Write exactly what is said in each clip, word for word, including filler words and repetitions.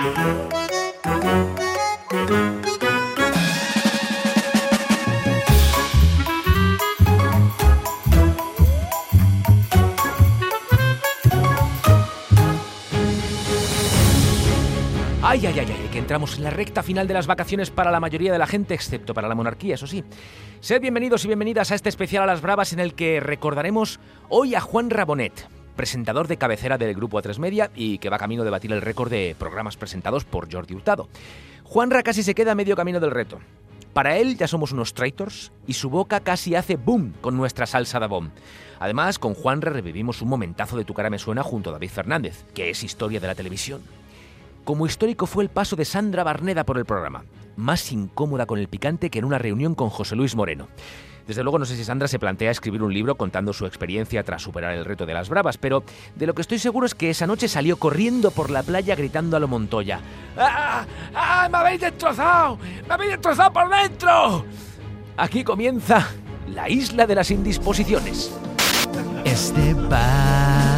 Ay, ay, ay, ay, que entramos en la recta final de las vacaciones para la mayoría de la gente, excepto para la monarquía, eso sí. Sed bienvenidos y bienvenidas a este especial a las bravas en el que recordaremos hoy a Juan Rabonet, presentador de cabecera del grupo A tres Media y que va camino de batir el récord de programas presentados por Jordi Hurtado. Juanra casi se queda a medio camino del reto. Para él ya somos unos traitors y su boca casi hace boom con nuestra salsa de bomb. Además, con Juanra revivimos un momentazo de Tu cara me suena junto a David Fernández, que es historia de la televisión. Como histórico fue el paso de Sandra Barneda por el programa, más incómoda con el picante que en una reunión con José Luis Moreno. Desde luego no sé si Sandra se plantea escribir un libro contando su experiencia tras superar el reto de las bravas, pero de lo que estoy seguro es que esa noche salió corriendo por la playa gritando a lo Montoya: ¡Ah! ¡Ah! ¡Me habéis destrozado! ¡Me habéis destrozado por dentro! Aquí comienza la isla de las indisposiciones. Este bar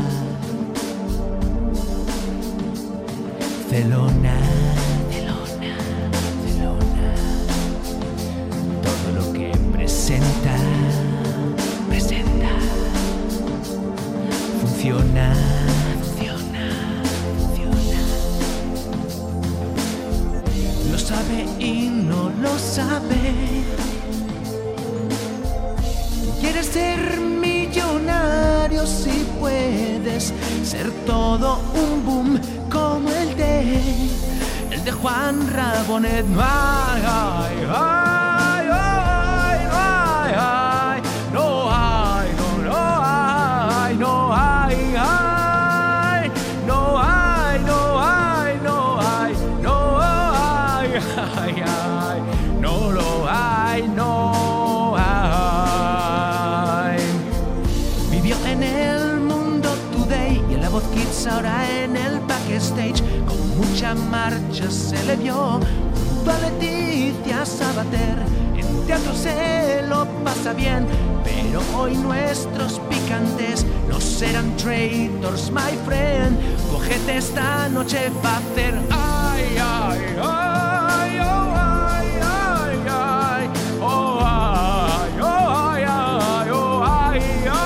Barcelona, Barcelona, Barcelona. Todo lo que presenta, presenta. Funciona, funciona, funciona. Lo sabe y no lo sabe. Quieres ser millonario si puedes ser todo un boom como el de el de Juan Rabonet. Ay, ay, ay, ay, ay, ay. No hay, no, no hay, no hay, ay. No hay, no hay, no hay, no hay, ay, ay. No lo hay, no hay. Vivió en el Mundo Today y en La Voz Kids, ahora en el Backstage. Con mucha marcha se le vio junto a Leticia Sabater. En teatro se lo pasa bien, pero hoy nuestros picantes no serán traitors, my friend. Cógete esta noche pa' hacer ay, ay, ay, oh, ay, ay, ay, oh, ay, oh, ay, ay, oh, ay,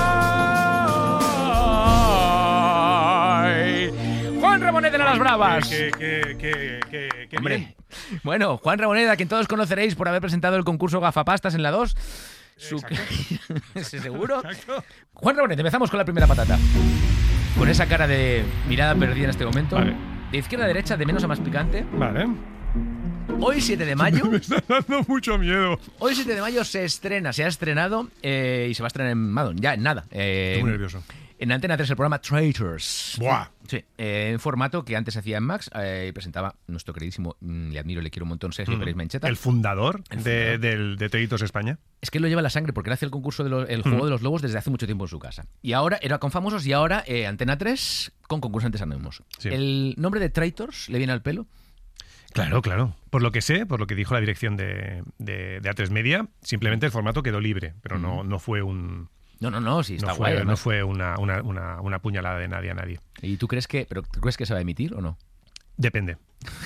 ay. Juan Rabonet de las bravas. Que, que, que, que, que Hombre, bien. bueno, Juan Rabonet, a quien todos conoceréis por haber presentado el concurso Gafapastas en la dos. Su... ¿Sí, seguro? Exacto. Juan Rabonet, empezamos con la primera patata. Con esa cara de mirada perdida en este momento. Vale. De izquierda a derecha, de menos a más picante. Vale. Hoy siete de mayo. Me está dando mucho miedo. Hoy siete de mayo se estrena, se ha estrenado eh, y se va a estrenar en Madon, ya en nada. Eh, Estoy muy nervioso. En Antena tres el programa Traitors. Buah. Sí, eh, en formato que antes se hacía en Max eh, y presentaba nuestro queridísimo, mm, le admiro, le quiero un montón, Sergio Mm. Pérez Mencheta. El fundador, El de, fundador. del, de Traitors España. Es que él lo lleva en la sangre porque él hace el concurso del el juego Mm. de los lobos desde hace mucho tiempo en su casa. Y ahora era con famosos y ahora eh, Antena tres con concursantes anónimos. Sí. ¿El nombre de Traitors le viene al pelo? Claro, claro. Por lo que sé, por lo que dijo la dirección de, de, de A tres Media, simplemente el formato quedó libre, pero no, no fue un... No, no, no, sí, está No guay. fue, además. no fue una, una, una, una puñalada de nadie a nadie. ¿Y tú crees que, pero tú crees que se va a emitir o no? Depende.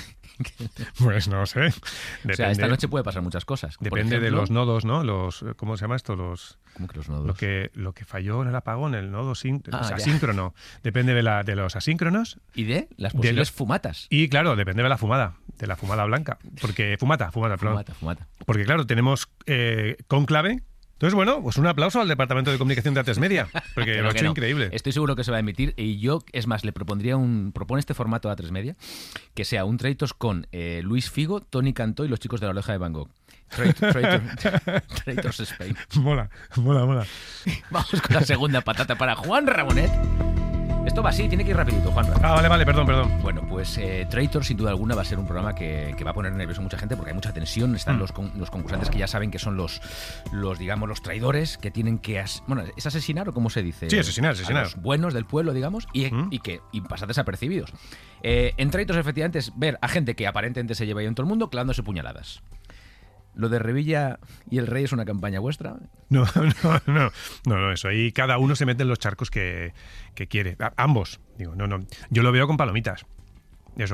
Pues no sé. Depende, O sea, esta noche puede pasar muchas cosas. Por depende de ejemplo- los nodos, ¿no? Los, ¿cómo se llama esto? Los... ¿Cómo que los nodos? Lo que, lo que falló en el apagón, el nodo sin- Ah, o sea, ya. asíncrono. Depende de, la, de los asíncronos. ¿Y de las De posibles los- fumatas? Y claro, depende de la fumada, de la fumada blanca. Porque fumata, fumata, perdón. Fumata, fumata. Porque claro, tenemos eh, cónclave. Entonces, bueno, pues un aplauso al Departamento de Comunicación de A tres Media, porque Pero lo ha que hecho no. increíble. Estoy seguro que se va a emitir y yo, es más, le propondría un... Propone este formato a tres Media, que sea un Traitors con eh, Luis Figo, Tony Cantó y los chicos de la oreja de Van Gogh. Traitors, Traitors, Traitors Spain. Mola, mola, mola. Vamos con la segunda patata para Juan Rabonet. Esto va así, tiene que ir rapidito, Juan Rabonet. Ah, vale, vale, perdón, perdón. Bueno, pues eh, Traitors sin duda alguna va a ser un programa que, que va a poner nervioso a mucha gente porque hay mucha tensión. Están Mm. los, con- los concursantes que ya saben que son los, los digamos, los traidores que tienen que... as- bueno, ¿es asesinar o cómo se dice? Sí, asesinar, A asesinar. los buenos del pueblo, digamos, y, Mm. y que y pasar desapercibidos. Eh, en Traitors, efectivamente, es ver a gente que aparentemente se lleva ahí en todo el mundo clavándose puñaladas. ¿Lo de Revilla y el Rey es una campaña vuestra? No, no, no, no, no, eso. Ahí cada uno se mete en los charcos que, que quiere. A- ambos, digo, no, no. Yo lo veo con palomitas. Eso.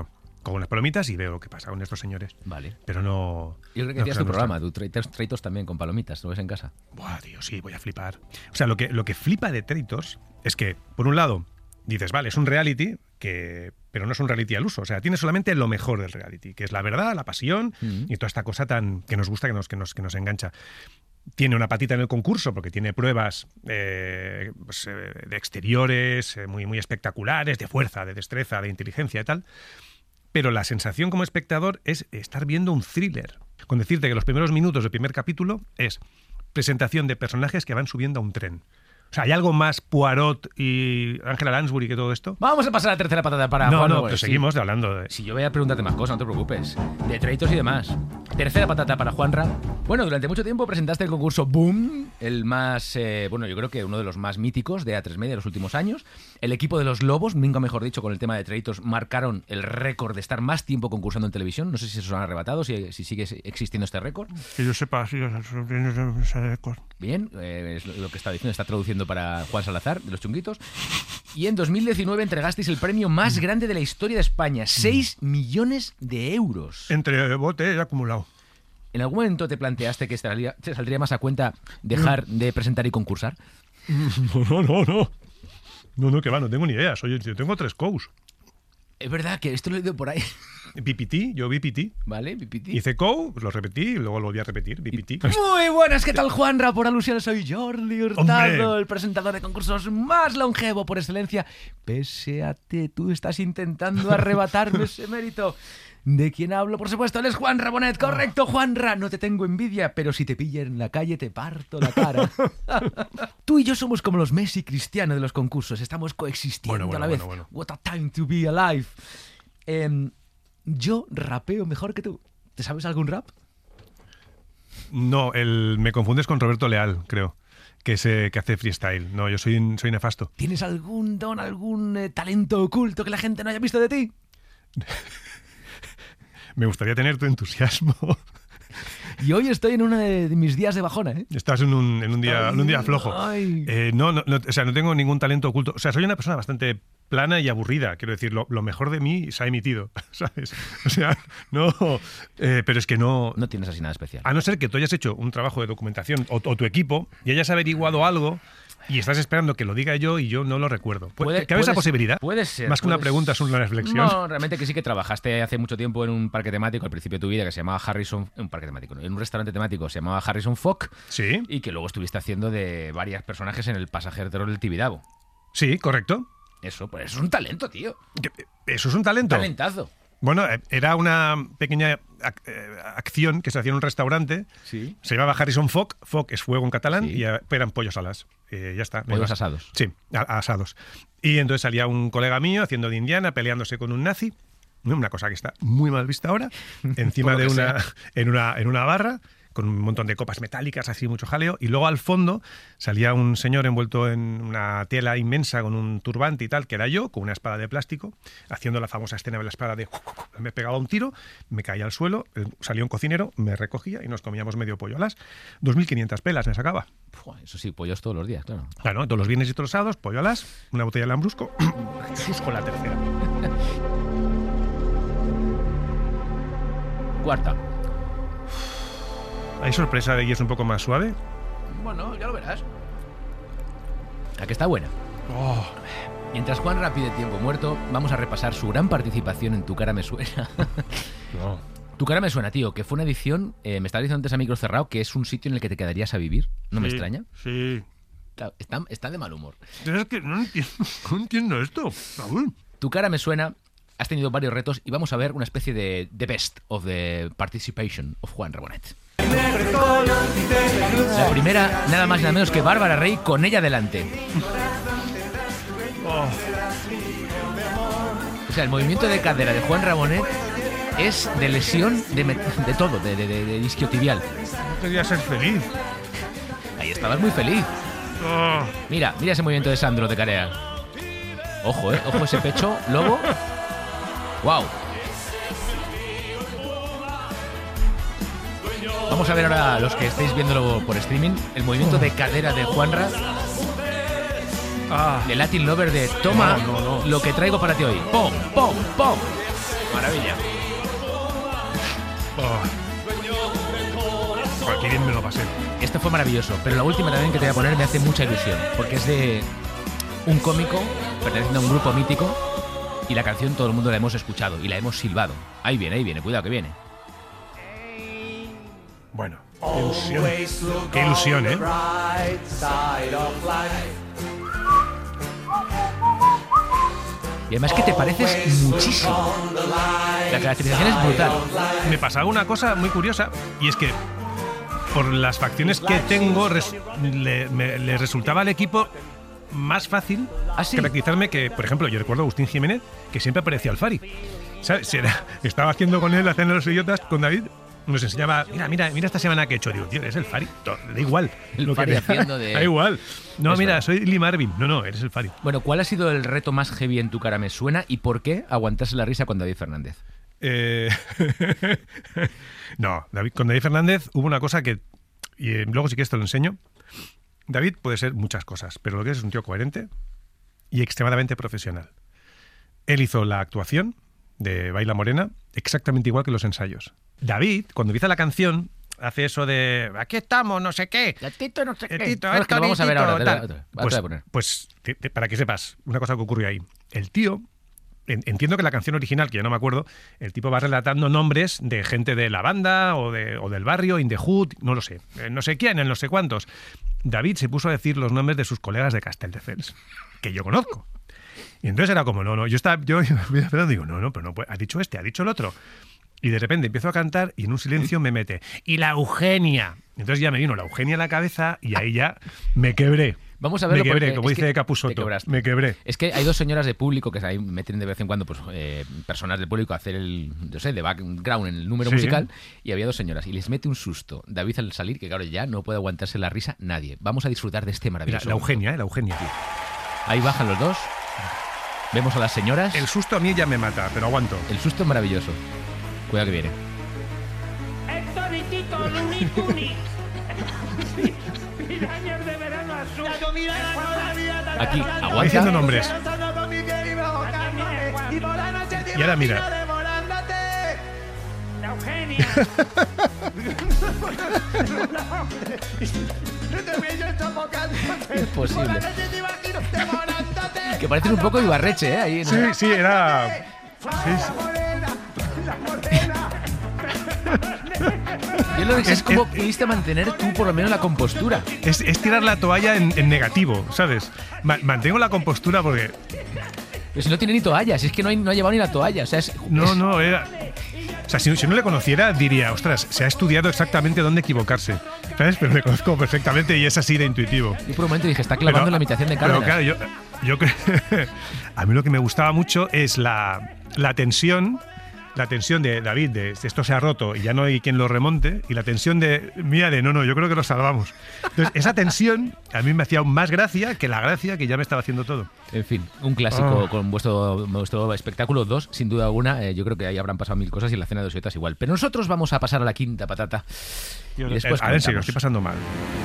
cojo unas palomitas y veo lo que pasa con estos señores. Vale. Pero no... Yo creo que no, hacías no, tu no, programa, tú Traitors, Traitors también con palomitas, ¿lo ves en casa? Buah, tío, sí, voy a flipar. O sea, lo que, lo que flipa de Traitors es que, por un lado, dices, vale, es un reality, que, pero no es un reality al uso. O sea, tiene solamente lo mejor del reality, que es la verdad, la pasión Mm. y toda esta cosa tan que nos gusta, que nos, que nos, que nos engancha. Tiene una patita en el concurso porque tiene pruebas eh, pues, eh, de exteriores eh, muy, muy espectaculares, de fuerza, de destreza, de inteligencia y tal. Pero la sensación como espectador es estar viendo un thriller. Con decirte que los primeros minutos del primer capítulo es presentación de personajes que van subiendo a un tren. O sea, ¿hay algo más Poirot y Angela Lansbury que todo esto? Vamos a pasar a la tercera patata para no, Juan no, Rabonet, pero sí. seguimos de hablando de... Si yo voy a preguntarte más cosas, no te preocupes. De Traitors y demás. Tercera patata para Juanra. Bueno, durante mucho tiempo presentaste el concurso Boom, el más, eh, bueno, yo creo que uno de los más míticos de A tres Media de los últimos años. El equipo de los Lobos, nunca mejor dicho, con el tema de Traitors, marcaron el récord de estar más tiempo concursando en televisión. No sé si se os han arrebatado, si, si sigue existiendo este récord. Que yo sepa, sí, ese récord. Bien, eh, es lo que está diciendo, está traduciendo para Juan Salazar, de los Chunguitos. Y en dos mil diecinueve entregasteis el premio más grande de la historia de España, seis millones de euros. Entre bote y acumulado. ¿En algún momento te planteaste que estaría- te saldría más a cuenta dejar de presentar y concursar? No, no, no. No, no, que va, no tengo ni idea. Soy, yo tengo tres cows. Es verdad que esto lo he oído por ahí. B P T, yo B P T. ¿Vale? P P T. Hice cow, lo repetí y luego lo volví a repetir, B P T. Muy buenas, ¿qué tal, Juanra? Por alusión, soy Jordi Hurtado, ¡Hombre! el presentador de concursos más longevo por excelencia. Pese a ti, tú estás intentando arrebatarme ese mérito. ¿De quién hablo? Por supuesto, él es Juan Rabonet. Correcto, Juanra. No te tengo envidia, pero si te pillo en la calle te parto la cara. Tú y yo somos como los Messi y Cristiano de los concursos. Estamos coexistiendo Bueno, bueno, a la vez. bueno, bueno. What a time to be alive. Em, yo rapeo mejor que tú. ¿Te sabes algún rap? No, el, me confundes con Roberto Leal, creo, que, es, eh, que hace freestyle. No, yo soy, soy nefasto. ¿Tienes algún don, algún eh, talento oculto que la gente no haya visto de ti? Me gustaría tener tu entusiasmo. Y hoy estoy en uno de, de mis días de bajona, ¿eh? Estás en un, en un, día, en un día flojo. Ay. Eh, no, no, no, o sea, no tengo ningún talento oculto. O sea, soy una persona bastante plana y aburrida. Quiero decir, lo, lo mejor de mí se ha emitido, ¿sabes? O sea, no... eh, pero es que no... No tienes así nada especial. A no ser que tú hayas hecho un trabajo de documentación o, o tu equipo y hayas averiguado algo y estás esperando que lo diga yo y yo no lo recuerdo. Puede- ¿Cabe esa puede- posibilidad? puede ser, Más que una puede pregunta, es una reflexión. No, realmente que sí que trabajaste hace mucho tiempo en un parque temático al principio de tu vida que se llamaba Harrison... Un parque temático, ¿no? En un restaurante temático se llamaba Harrison Fock Sí, y que luego estuviste haciendo de varios personajes en El pasajero terror del Tibidabo. sí, correcto. Eso, pues eso es un talento, tío. Que- Eso es un talento. Talentazo. Bueno, eh, era una pequeña ac- eh, acción que se hacía en un restaurante. Sí. Se llamaba Harrison Fock. Fock es fuego en catalán Sí. y eh, eran pollos alas. Eh, ya está. no hay Pollos más. asados. Sí, a- asados. Y entonces salía un colega mío haciendo de Indiana, peleándose con un nazi. Una cosa que está muy mal vista ahora. Encima Por lo de que una sea. en, una en una barra, con un montón de copas metálicas, así mucho jaleo. Y luego al fondo salía un señor envuelto en una tela inmensa con un turbante y tal, que era yo, con una espada de plástico, haciendo la famosa escena de la espada de... Me pegaba un tiro, me caía al suelo, eh, salía un cocinero, me recogía y nos comíamos medio pollo alas. dos mil quinientas pelas me sacaba. Fua, eso sí, pollos todos los días, claro. Claro, todos los viernes y todos los sábados, pollo alas, una botella de lambrusco, susco la tercera. Cuarta. ¿Hay sorpresa de y es un poco más suave? Bueno, ya lo verás. La que está buena. Oh, Mientras Juan pide tiempo muerto, vamos a repasar su gran participación en Tu cara me suena. no. Tu cara me suena, tío, que fue una edición, eh, me estabas diciendo antes a micro cerrado, que es un sitio en el que te quedarías a vivir. No me Sí, extraña. Sí. Está, está, está de mal humor. Es que no entiendo, no entiendo esto, Raúl. Tu cara me suena, has tenido varios retos y vamos a ver una especie de the best of the participation of Juan Rabonet. La primera, nada más y nada menos que Bárbara Rey con ella delante. Oh, O sea, el movimiento de cadera de Juan Rabonet es de lesión de, met- de todo, de, de, de, de isquiotibial. no quería ser feliz. Ahí estabas muy feliz. Oh, Mira, mira ese movimiento de Sandro de Carea. Ojo, eh, ojo ese pecho, lobo. Wow. Vamos a ver ahora, los que estáis viéndolo por streaming, el movimiento de cadera de Juanra, ah, de Latin Lover de toma No, no, no. lo que traigo para ti hoy. ¡Pum, pum, pum! Maravilla. Oh. Joder, qué bien me lo pasé. Esto fue maravilloso, pero la última también que te voy a poner me hace mucha ilusión, porque es de un cómico perteneciendo a un grupo mítico y la canción todo el mundo la hemos escuchado y la hemos silbado. Ahí viene, ahí viene, cuidado que viene. Bueno, qué ilusión. Qué ilusión, ¿eh? Y además que te pareces muchísimo. La caracterización es brutal. Me pasaba una cosa muy curiosa, y es que por las facciones que tengo res, le, me, le resultaba al equipo más fácil ¿Ah, sí? caracterizarme que, por ejemplo, yo recuerdo a Agustín Jiménez, que siempre aparecía al Fari. ¿Sabes? Era, estaba haciendo con él la cena de los idiotas, con David, nos enseñaba, mira, mira, mira esta semana que he hecho. Digo, tío, eres el Fari. Da igual. El lo Fari que haciendo de... Da igual. No, Es mira, verdad. soy Lee Marvin. No, no, eres el Fari. Bueno, ¿cuál ha sido el reto más heavy en tu cara me suena y por qué aguantarse la risa con David Fernández? Eh... no, David, con David Fernández hubo una cosa que, y eh, luego si quieres te lo enseño. David puede ser muchas cosas, pero lo que es es un tío coherente y extremadamente profesional. Él hizo la actuación de Baila Morena exactamente igual que los ensayos. David, cuando empieza la canción, hace eso de aquí estamos, no sé qué. Gatito, no sé Eh, qué. Tito, No, es que lo vamos a ver Tito, ahora. te la- tal. te la- te la Pues, voy a poner. pues te- te- para que sepas, una cosa que ocurrió ahí. El tío, en- entiendo que la canción original, que ya no me acuerdo, el tipo va relatando nombres de gente de la banda o, de, o del barrio, in the hood, no lo sé, eh, no sé quién, en no sé cuántos. David se puso a decir los nombres de sus colegas de Castelldefels, que yo conozco. Y entonces era como, no, no, yo estaba, yo, yo me esperando, digo, no, no, pero no puede, ha dicho este, ha dicho el otro. Y de repente empiezo a cantar y en un silencio me mete, y la Eugenia. Entonces ya me vino la Eugenia a la cabeza y ahí ya me quebré. Vamos a verlo Me quebré, porque como es dice que Capusotto, te quebraste. me quebré. Es que hay dos señoras de público que ahí meten de vez en cuando pues, eh, personas del público a hacer el, yo sé, de background en el número Sí. musical y había dos señoras y les mete un susto David al salir que claro ya no puede aguantarse la risa nadie. Vamos a disfrutar de este Mira, maravilloso. la Eugenia, ¿eh? La Eugenia, tío. Ahí bajan los dos. Vemos a las señoras. El susto a mí ya me mata, pero aguanto. El susto es maravilloso. Cuidado que viene. Héctor y Tito, Looney Tunes. Pirañas de verano azul. Aquí, Va aguanta. diciendo nombres. Y ahora mira. La Eugenia. Es posible. Que parecen un poco Ibarreche, ¿eh? Ahí en- Sí, sí, era... Sí, sí. Yo lo que sé es Es- cómo es- pudiste mantener tú por lo menos la compostura. Es, es tirar la toalla en, en negativo, ¿sabes? Ma- mantengo la compostura porque... Pero si no tiene ni toalla, si es que no, hay, no ha llevado ni la toalla. O sea, es, No, es- no, era... O sea, si, si no le conociera, diría, ostras, se ha estudiado exactamente dónde equivocarse, ¿sabes? Pero le conozco perfectamente y es así de intuitivo. Yo por un momento dije, está clavando Pero- la imitación de Pero Cárdenas. claro, yo, yo creo... A mí lo que me gustaba mucho es la, la tensión, la tensión de David, de esto se ha roto y ya no hay quien lo remonte, y la tensión de mía de no, no, yo creo que lo salvamos. Entonces, esa tensión a mí me hacía aún más gracia que la gracia que ya me estaba haciendo todo. En fin, un clásico Ah. con vuestro, vuestro espectáculo dos, sin duda alguna. Eh, yo creo que ahí habrán pasado mil cosas y en la cena de los idiotas igual. Pero nosotros vamos a pasar a la quinta patata. Y después a ver, sí, lo comentamos. estoy pasando mal.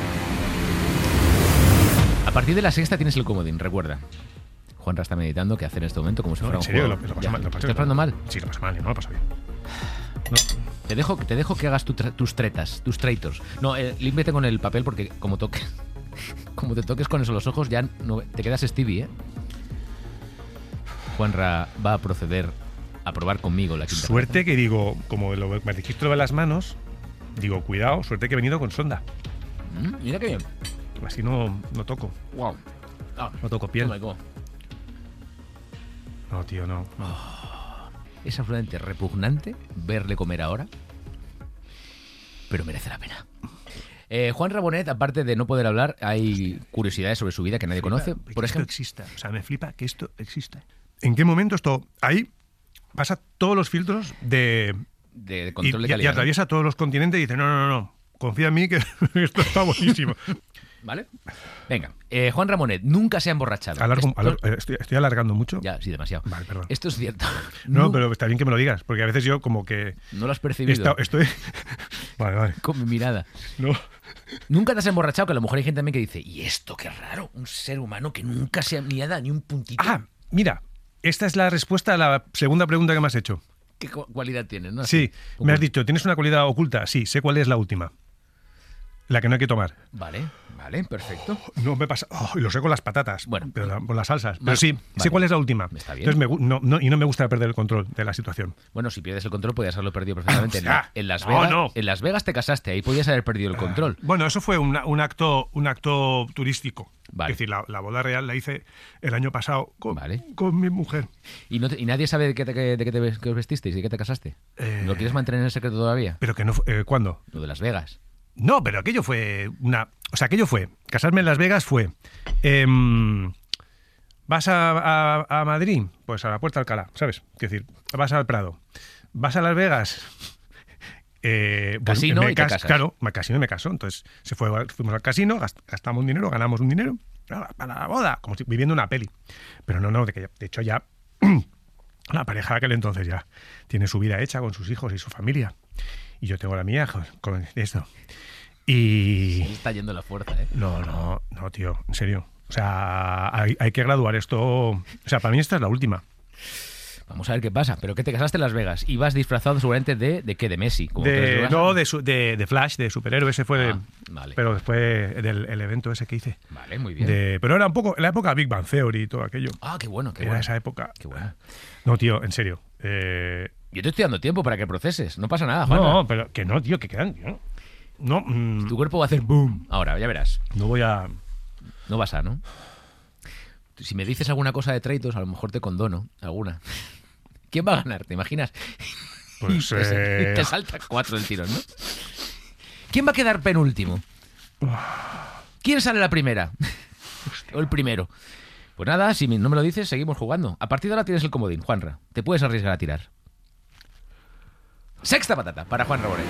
A partir de la sexta tienes el comodín, recuerda. Juanra está meditando qué hacer en este momento como si No, fuera en un serio, juego. lo, lo paso Ya. mal. Lo paso- ¿Estás pasando mal? Sí, lo paso mal, yo no lo paso bien. Te dejo, te dejo que hagas tu tra- tus tretas, tus traitors. No, eh, límpiate con el papel porque como toques, como te toques con eso los ojos ya no, te quedas Stevie, ¿eh? Juanra va a proceder a probar conmigo la quinta Suerte que digo, como lo, me dijiste lo de las manos, digo, cuidado, suerte que he venido con sonda. patata. Mm, mira qué bien. Así no, no toco. Wow. Ah, No toco piel. oh my God. No, tío, no. no. Es absolutamente repugnante verle comer ahora, pero merece la pena. Eh, Juan Rabonet, aparte de no poder hablar, hay curiosidades sobre su vida que nadie conoce. Flipa, Por que ejemplo, esto exista. O sea, me flipa que esto exista. ¿En qué momento esto? Ahí pasa todos los filtros de... de Y, control de y- y calidad. ¿no? atraviesa todos los continentes y dice, no, no, no, no, confía en mí que esto está buenísimo. ¿Vale? Venga, eh, Juan Ramonet nunca se ha emborrachado. Alargo- Esto- alar- eh, estoy, estoy alargando mucho. Ya, sí, demasiado. Vale, perdón. Esto es cierto. No, Nu- pero está bien que me lo digas, porque a veces yo como que... no lo has he percibido estado- estoy... Vale, vale. con mi mirada. No. Nunca te has emborrachado, que a lo mejor hay gente también que dice, y esto qué raro, un ser humano que nunca se ha ni ha dado ni un puntito. Ah, mira, esta es la respuesta a la segunda pregunta que me has hecho. ¿Qué cualidad tienes, no? Sí, Oculta. me has dicho, ¿tienes una cualidad oculta? Sí, sé cuál es la última. La que no hay que tomar. Vale, vale, perfecto. No me pasa. Oh, y lo sé con las patatas. Bueno. Pero la- con las salsas. Pero Más- sí, vale. sé cuál es la última. Está bien. Entonces me, gu- no, no- y no me gusta perder el control de la situación. Bueno, si pierdes el control podías haberlo perdido perfectamente. En, la- Ah, en Las no, Vegas, no. en Las Vegas te casaste, ahí podías haber perdido el control. Bueno, eso fue una- un acto un acto turístico. Vale. Es decir, la, la boda real la hice el año pasado con, Vale. con mi mujer. ¿Y, no te- y nadie sabe de qué, te, de qué te que os vestisteis y de qué te casaste? Eh, ¿Lo quieres mantener en secreto todavía? Pero que no fue- eh, ¿cuándo? Lo de Las Vegas. No, pero aquello fue una... O sea, aquello fue... Casarme en Las Vegas fue... em, ¿Vas a, a- a Madrid? Pues a la Puerta de Alcalá, ¿sabes? Es decir, vas al Prado. ¿Vas a Las Vegas? Eh, pues Casino me y te cas- casas. Claro, me casino y me caso. Entonces se fue, fuimos al casino, gast- gastamos un dinero, ganamos un dinero para para la boda, como si viviendo una peli. Pero no, no, de, que, de hecho ya la pareja de aquel entonces ya tiene su vida hecha con sus hijos y su familia. Y yo tengo la mía con, con esto. Y... Se está yendo la fuerza, ¿eh? No, no, no, tío, en serio. O sea, hay, hay que graduar esto. O sea, para mí esta es la última. Vamos a ver qué pasa. ¿Pero qué te casaste en Las Vegas? ¿Y vas disfrazado seguramente de, de qué? ¿De Messi? Como tú eres De, Vegas. no, de, su- de, de Flash, de superhéroe, ese fue. de- Ah, vale. Pero después del el evento ese que hice. Vale, muy bien. De, pero era un poco la época Big Bang Theory y todo aquello. Ah, qué bueno, qué Era bueno. esa época. Qué bueno. No, tío, en serio. Eh, Yo te estoy dando tiempo para que proceses. No pasa nada, Juan. no, pero que no, tío, que quedan. tío. No, mm, Tu cuerpo va a hacer boom. Ahora, ya verás. no voy a. No vas a, ¿no? Si me dices alguna cosa de Traitors, a lo mejor te condono alguna. ¿Quién va a ganar? ¿Te imaginas? Pues. Te, eh, te salta cuatro del tirón, ¿no? ¿Quién va a quedar penúltimo? ¿Quién sale la primera? ¿O el primero? Pues nada, si no me lo dices, seguimos jugando. A partir de ahora tienes el comodín, Juanra. Te puedes arriesgar a tirar. Sexta patata para Juan Rabonet.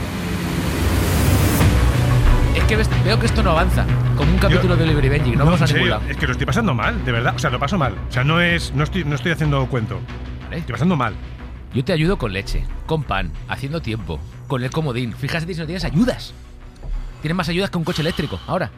Es que ves- veo que esto no avanza. Como un capítulo de Oliver y Benji, que no, vamos a en ningún serio, lado. es que lo estoy pasando mal, de verdad. O sea, lo paso mal. O sea, no es. No estoy, no estoy haciendo cuento. Vale. Estoy pasando mal. Yo te ayudo con leche, con pan, haciendo tiempo, con el comodín. Fíjate si no tienes ayudas. Tienes más ayudas que un coche eléctrico, ahora.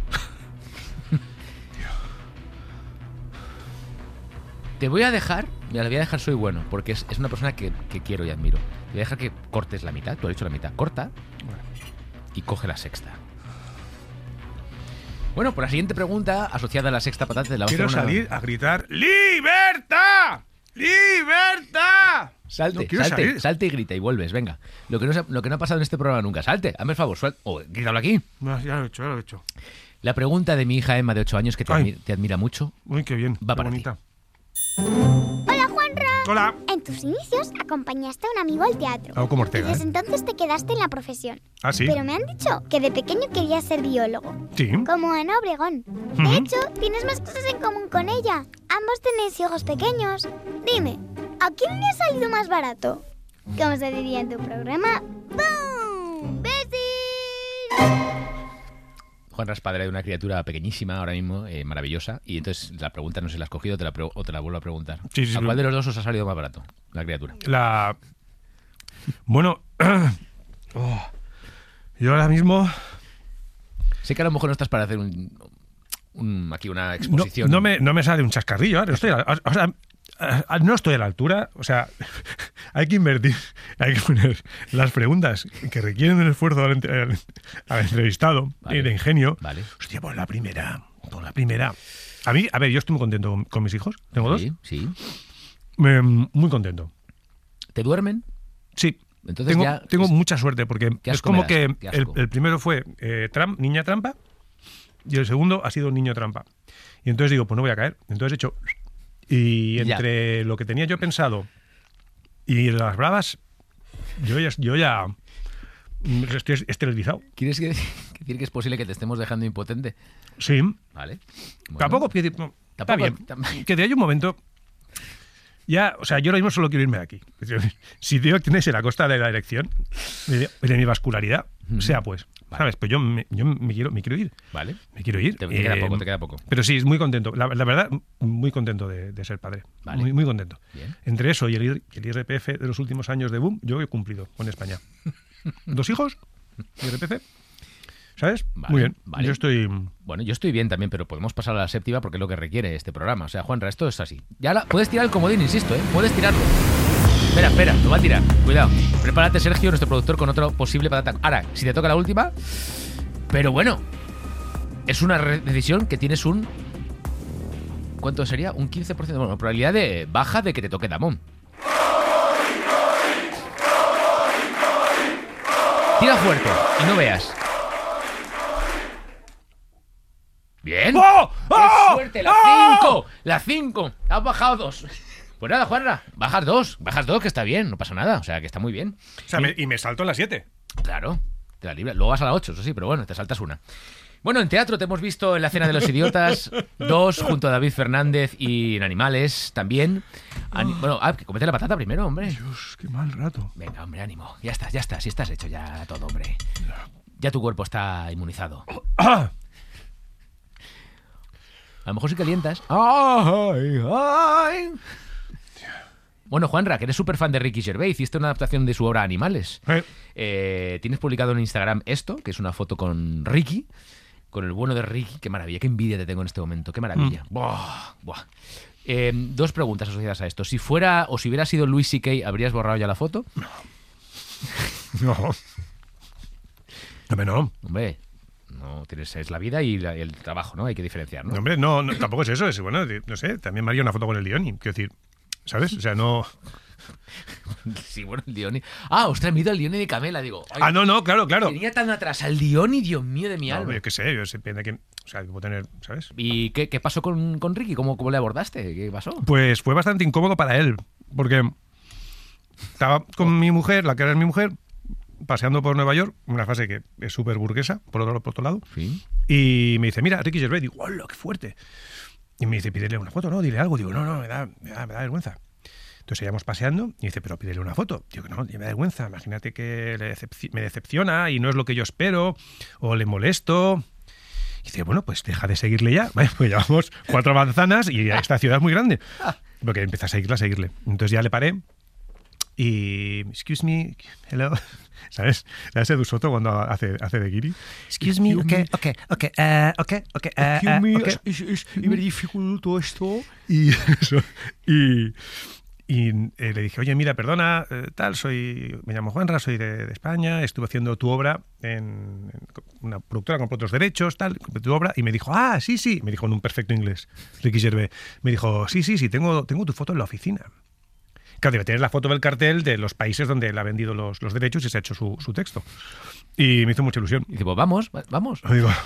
Te voy a dejar, mira, le voy a dejar soy bueno, porque es, es una persona que, que quiero y admiro. Te voy a dejar que cortes la mitad, tú has dicho la mitad, corta y coge la sexta. Bueno, por la siguiente pregunta, asociada a la sexta patata, te la voy a Quiero hacer una- salir a gritar ¡Libertad! ¡Libertad! Salte, No quiero salte, salir. salte y grita y vuelves, venga. Lo que, no, se- lo que no ha pasado en este programa nunca. Salte, hazme el favor, suelta. Oh, grítalo aquí. No, ya lo he hecho, ya lo he hecho. La pregunta de mi hija Emma, de ocho años, que te, Ay. admi- te admira mucho. Uy, qué bien. Va qué para ti. bonita. Hola, Juanra. Hola. En tus inicios acompañaste a un amigo al teatro. Hago como Y Ortega, desde ¿eh? entonces te quedaste en la profesión. ¿Ah, sí? Pero me han dicho que de pequeño querías ser biólogo, Sí. como Ana Obregón. De Ujú. hecho, tienes más cosas en común con ella. Ambos tenéis hijos pequeños. Dime, ¿a quién le ha salido más barato? ¿Cómo se diría en tu programa? ¡Bum! ¡Besis! Juanra es padre de una criatura pequeñísima ahora mismo, eh, maravillosa. Y entonces la pregunta no sé si la has cogido o te la, pre- o te la vuelvo a preguntar. Sí, sí, ¿A sí. cuál de los dos os ha salido más barato la criatura? La. Bueno. Oh. Yo ahora mismo. Sé que a lo mejor no estás para hacer un, un- aquí una No, exposición. no me, no me sale un chascarrillo. ahora estoy a- o sea, a- no estoy a la altura. O sea, hay que invertir. Hay que poner las preguntas que requieren un esfuerzo al, ent- al- al entrevistado Vale. y de ingenio. Vale. Hostia, pues la primera. Pues la primera. A mí, a ver, yo estoy muy contento con, con mis hijos. Tengo Sí, dos. sí. Eh, muy contento. ¿Te duermen? Sí. Entonces tengo ya tengo es- mucha suerte porque Qué es asco como me que das, qué el, asco. el primero fue eh, tram- niña trampa y el segundo ha sido niño trampa. Y entonces digo, pues no voy a caer. Entonces he hecho... Y Ya. entre lo que tenía yo pensado y las bravas, yo ya, yo ya mm, estoy esterilizado. ¿Quieres que- decir que es posible que te estemos dejando impotente? Sí. Vale. Bueno. Tampoco... quiero decir, no, Está Tampoco- bien. tam- Que de ahí un momento... Ya, o sea, yo ahora mismo solo quiero irme de aquí. Si Dios tienes en la costa de la elección, de, de mi vascularidad, Ujú. sea pues. Vale. ¿Sabes? Pues yo, me, yo me, quiero, me quiero ir. Vale. Me quiero ir. Te, te queda Eh, poco, te queda poco. Pero sí, muy contento. La, la verdad, muy contento de, de ser padre. Vale. Muy, muy contento. Bien. Entre eso y el, I- el I R P F de los últimos años de Boom, yo he cumplido con España. Dos hijos, I R P F. ¿Sabes? Vale, Muy bien. vale. Yo estoy... Bueno, yo estoy bien también, pero podemos pasar a la séptima porque es lo que requiere este programa. O sea, Juanra, esto es así. Ya la, puedes tirar el comodín, insisto, ¿eh? Puedes tirarlo. Espera, espera, lo va a tirar. Cuidado. Prepárate, Sergio, nuestro productor, con otro posible patata. Ahora, si te toca la última. Pero bueno, es una re- decisión que tienes un... ¿Cuánto sería? Un quince por ciento. Bueno, probabilidad de baja de que te toque Damón. Tira fuerte y no veas. Bien. ¡Oh! ¡Qué ¡Oh! suerte! ¡La ¡Oh! cinco! ¡La cinco! Has bajado dos. Pues nada, Juanra, bajas dos. Bajas dos, que está bien, no pasa nada. O sea, que está muy bien. O sea, me- y me salto en las siete. Claro, te la libras. Luego vas a la ocho, eso sí, pero bueno, te saltas una. Bueno, en teatro te hemos visto en La Cena de los Idiotas dos, junto a David Fernández, y en Animales también. Ani- bueno, ah, que comete la patata primero, hombre. Dios, qué mal rato. Venga, hombre, ánimo. Ya estás, ya estás. Si estás hecho ya todo, hombre. Ya tu cuerpo está inmunizado. ¡Ah! A lo mejor si calientas. ¡Ay, ay! Bueno, Juanra, que eres súper fan de Ricky Gervais, hiciste una adaptación de su obra Animales. Eh, Eh, tienes publicado en Instagram esto, que es una foto con Ricky, con el bueno de Ricky. Qué maravilla, qué envidia te tengo en este momento, qué maravilla. Buah, buah. Eh, dos preguntas asociadas a esto. Si fuera o si hubiera sido Louis C K, ¿habrías borrado ya la foto? no. Hombre, no. Hombre, no tienes, es la vida y la- el trabajo, ¿no? Hay que diferenciar, ¿no? No, hombre, no, no, tampoco es eso. Es, bueno, no sé, también me haría una foto con el Lioni. Quiero decir, ¿sabes? O sea, no... Sí, bueno, el Dioni. Ah, ostras, me he ido al Dioni de Camela, digo. Ay, Ah, no, no, claro, claro. tenía tan atrás al Dioni, Dios mío de mi No, alma. yo qué sé, yo sé, depende de quién... O sea, puedo tener, ¿sabes? ¿Y qué, qué pasó con, con Ricky? ¿Cómo, ¿Cómo le abordaste? ¿Qué pasó? Pues fue bastante incómodo para él, porque estaba con mi mujer, la que era mi mujer, paseando por Nueva York, una fase que es súper burguesa, por otro, por otro lado, Sí. y me dice, mira, Ricky Gervais, digo, ¡hola, qué fuerte! Y me dice, pídele una foto, ¿no? Dile algo. Digo, no, no, me da, me da, me da vergüenza. Entonces íbamos paseando y dice, pero pídele una foto. Digo, no, me da vergüenza, imagínate que le decepci- me decepciona y no es lo que yo espero, o le molesto. Y dice, bueno, pues deja de seguirle ya. Vale, pues llevamos cuatro manzanas y esta ciudad es muy grande. Porque empieza a seguirla, a seguirle. Entonces ya le paré y... Excuse me, hello. ¿Sabes? ¿Sabes Edu Soto cuando hace, hace de guiri? Excuse me, okay, okay, okay, uh, okay, okay, uh, Excuse me, uh, okay. es, es, es muy dificulto esto. Y eso. Y... Y eh, le dije, oye, mira, perdona, eh, tal, soy, me llamo Juanra, soy de, de España, estuve haciendo tu obra en, en una productora con otros derechos, tal, tu obra, y me dijo, ah, sí, sí, me dijo en un perfecto inglés, Ricky Gervais, me dijo, sí, sí, sí, tengo, tengo tu foto en la oficina. Claro, debe tener la foto del cartel de los países donde él ha vendido los, los derechos y se ha hecho su, su texto. Y me hizo mucha ilusión. Y dice, pues vamos, va- vamos. Y digo,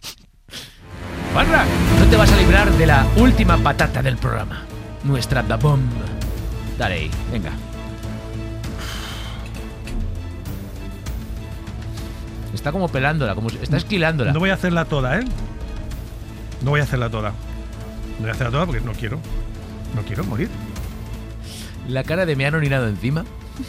Juanra, no te vas a librar de la última patata del programa. Nuestra Da Bomb. Dale ahí, venga. Está como pelándola, como si- está esquilándola. no voy a hacerla toda, ¿eh? No voy a hacerla toda. No voy a hacerla toda porque no quiero. No quiero morir. La cara de me han orinado encima.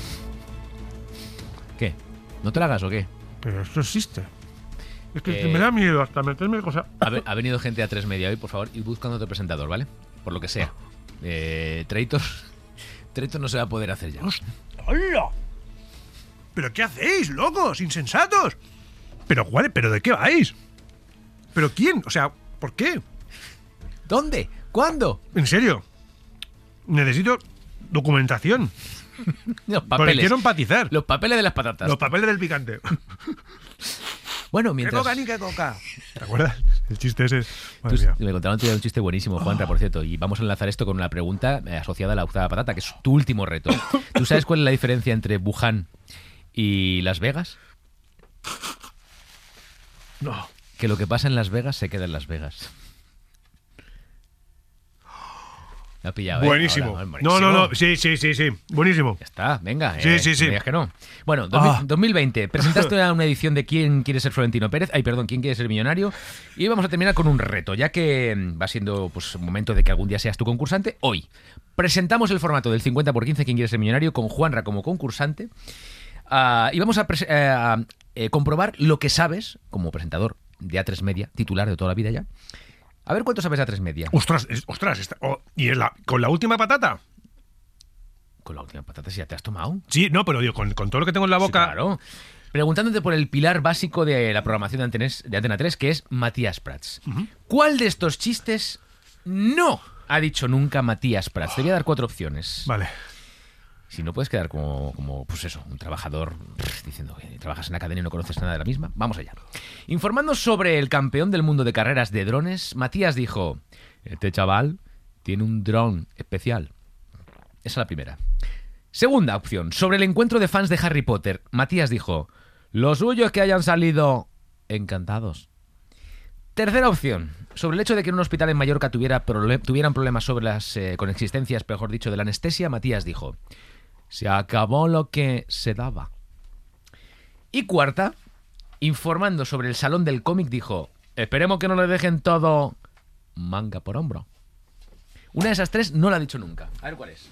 ¿Qué? ¿No te la hagas o qué? Pero esto existe. Es que Eh, me da miedo hasta meterme cosas. Ha, ve- ha venido gente a tres media hoy, por favor, y buscando otro presentador, ¿vale? Por lo que sea. Eh, Traitor. Traitor no se va a poder hacer ya. ¡Hola! ¿Pero qué hacéis, locos, insensatos? ¿Pero cuál? ¿Pero de qué vais? ¿Pero quién? O sea, ¿por qué? ¿Dónde? ¿Cuándo? En serio. Necesito documentación. Los Porque papeles. quiero empatizar. Los papeles de las patatas. Los papeles del picante. Bueno, ¿Qué mientras... coca ni qué coca? ¿Te acuerdas? El chiste ese. Madre Tú- mía. me contaron un chiste buenísimo, Juanra, por cierto, y vamos a enlazar esto con una pregunta eh, asociada a la octava patata, que es tu último reto. ¿Tú sabes cuál es la diferencia entre Wuhan y Las Vegas? No. Que lo que pasa en Las Vegas se queda en Las Vegas. Me ha pillado, ¿eh? Buenísimo. Ahora, No, buenísimo. no, no. Sí, sí, sí, sí. Buenísimo. Ya está, venga. Sí, eh, sí, sí. no digas que no. Bueno, dos mil- Ah. dos mil veinte. Presentaste una, una edición de ¿Quién quiere ser Florentino Pérez? Ay, perdón, ¿Quién quiere ser millonario? Y vamos a terminar con un reto, ya que mm, va siendo pues un momento de que algún día seas tu concursante. Hoy presentamos el formato del cincuenta por quince ¿Quién quiere ser millonario? Con Juanra como concursante. Ah, y vamos a, pres- eh, a, eh, comprobar lo que sabes como presentador de A tres Media, titular de toda la vida ya. A ver cuánto sabes de A tres Media. Ostras, es- ostras. Está, oh, ¿y es la, con la última patata? Con la última patata, si ya te has tomado. Sí, no, pero digo, con, con todo lo que tengo en la boca. Sí, claro. Preguntándote por el pilar básico de la programación de, Antenes- de Antena tres, que es Matías Prats. ¿Cuál de estos chistes no ha dicho nunca Matías Prats? Te voy a dar cuatro opciones. Vale. Si no puedes quedar como, como pues eso, un trabajador pff, diciendo que trabajas en la cadena y no conoces nada de la misma. Vamos allá. Informando sobre el campeón del mundo de carreras de drones, Matías dijo: este chaval tiene un dron especial. Esa es la primera. Segunda opción, sobre el encuentro de fans de Harry Potter, Matías dijo: lo suyo es que hayan salido encantados. Tercera opción, sobre el hecho de que en un hospital en Mallorca tuviera prole- tuvieran problemas sobre las eh, con existencias, mejor dicho, de la anestesia, Matías dijo: se acabó lo que se daba. Y cuarta, informando sobre el salón del cómic, dijo: esperemos que no le dejen todo manga por hombro. Una de esas tres no la ha dicho nunca. A ver cuál es.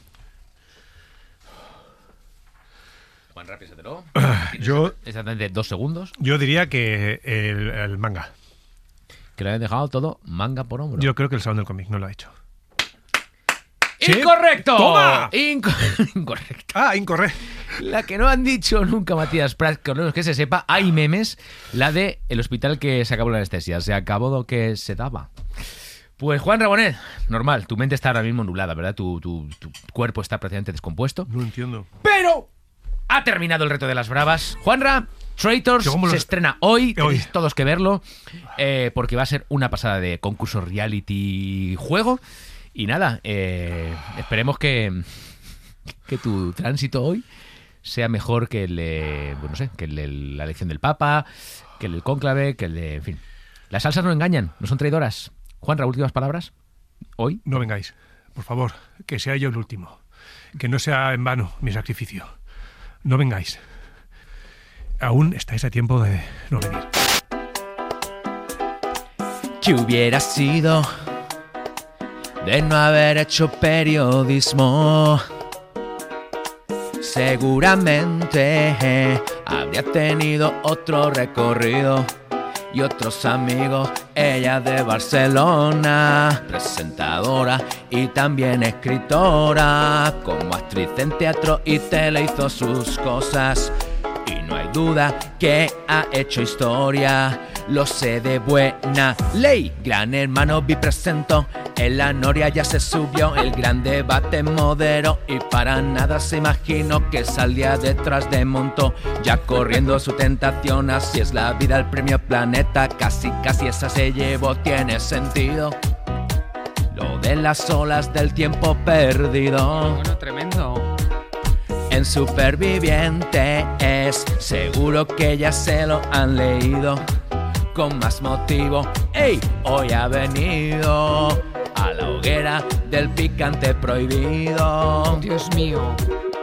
Juan, rápisatelo. Yo, exactamente dos segundos. yo diría que el, el manga. Que le habían dejado todo manga por hombro. Yo creo que el salón del cómic no lo ha hecho. ¿Sí? ¡Incorrecto! ¡Toma! Inco- Incorrecto. Ah, incorrecto. La que no han dicho nunca, Matías Prats, que no es que se sepa, hay memes, la de el hospital que se acabó la anestesia, se acabó lo que se daba. Pues Juan Rabonet, normal, tu mente está ahora mismo nublada, ¿verdad? Tu, tu, tu cuerpo está prácticamente descompuesto. No entiendo. Pero ha terminado el reto de las bravas. Juanra, Traitors Yo como se los- estrena hoy, Hoy. tenéis todos que verlo, eh, porque va a ser una pasada de concurso reality juego. Y nada, eh, esperemos que, que tu tránsito hoy sea mejor que el de, bueno, no sé, que el de la elección del Papa, que el del cónclave, que el de, en fin. Las salsas no engañan, no son traidoras. Juanra, últimas palabras. Hoy. No vengáis. Por favor, que sea yo el último. Que no sea en vano mi sacrificio. No vengáis. Aún estáis a tiempo de no venir. ¿Qué hubiera sido de no haber hecho periodismo? Seguramente eh, habría tenido otro recorrido y otros amigos. Ella de Barcelona, presentadora y también escritora. Como actriz en teatro y tele hizo sus cosas. Y no hay duda que ha hecho historia. Lo sé de buena ley. Gran Hermano vi presentó, en la Noria ya se subió, el gran debate moderó y para nada se imaginó que saldría detrás de Montó, ya corriendo su tentación. Así es la vida, el premio Planeta, casi casi esa se llevó, tiene sentido. Lo de las olas del tiempo perdido. Bueno, tremendo. En Superviviente es seguro que ya se lo han leído. Con más motivo, ¡ey! Hoy ha venido a la hoguera del picante prohibido. Dios mío.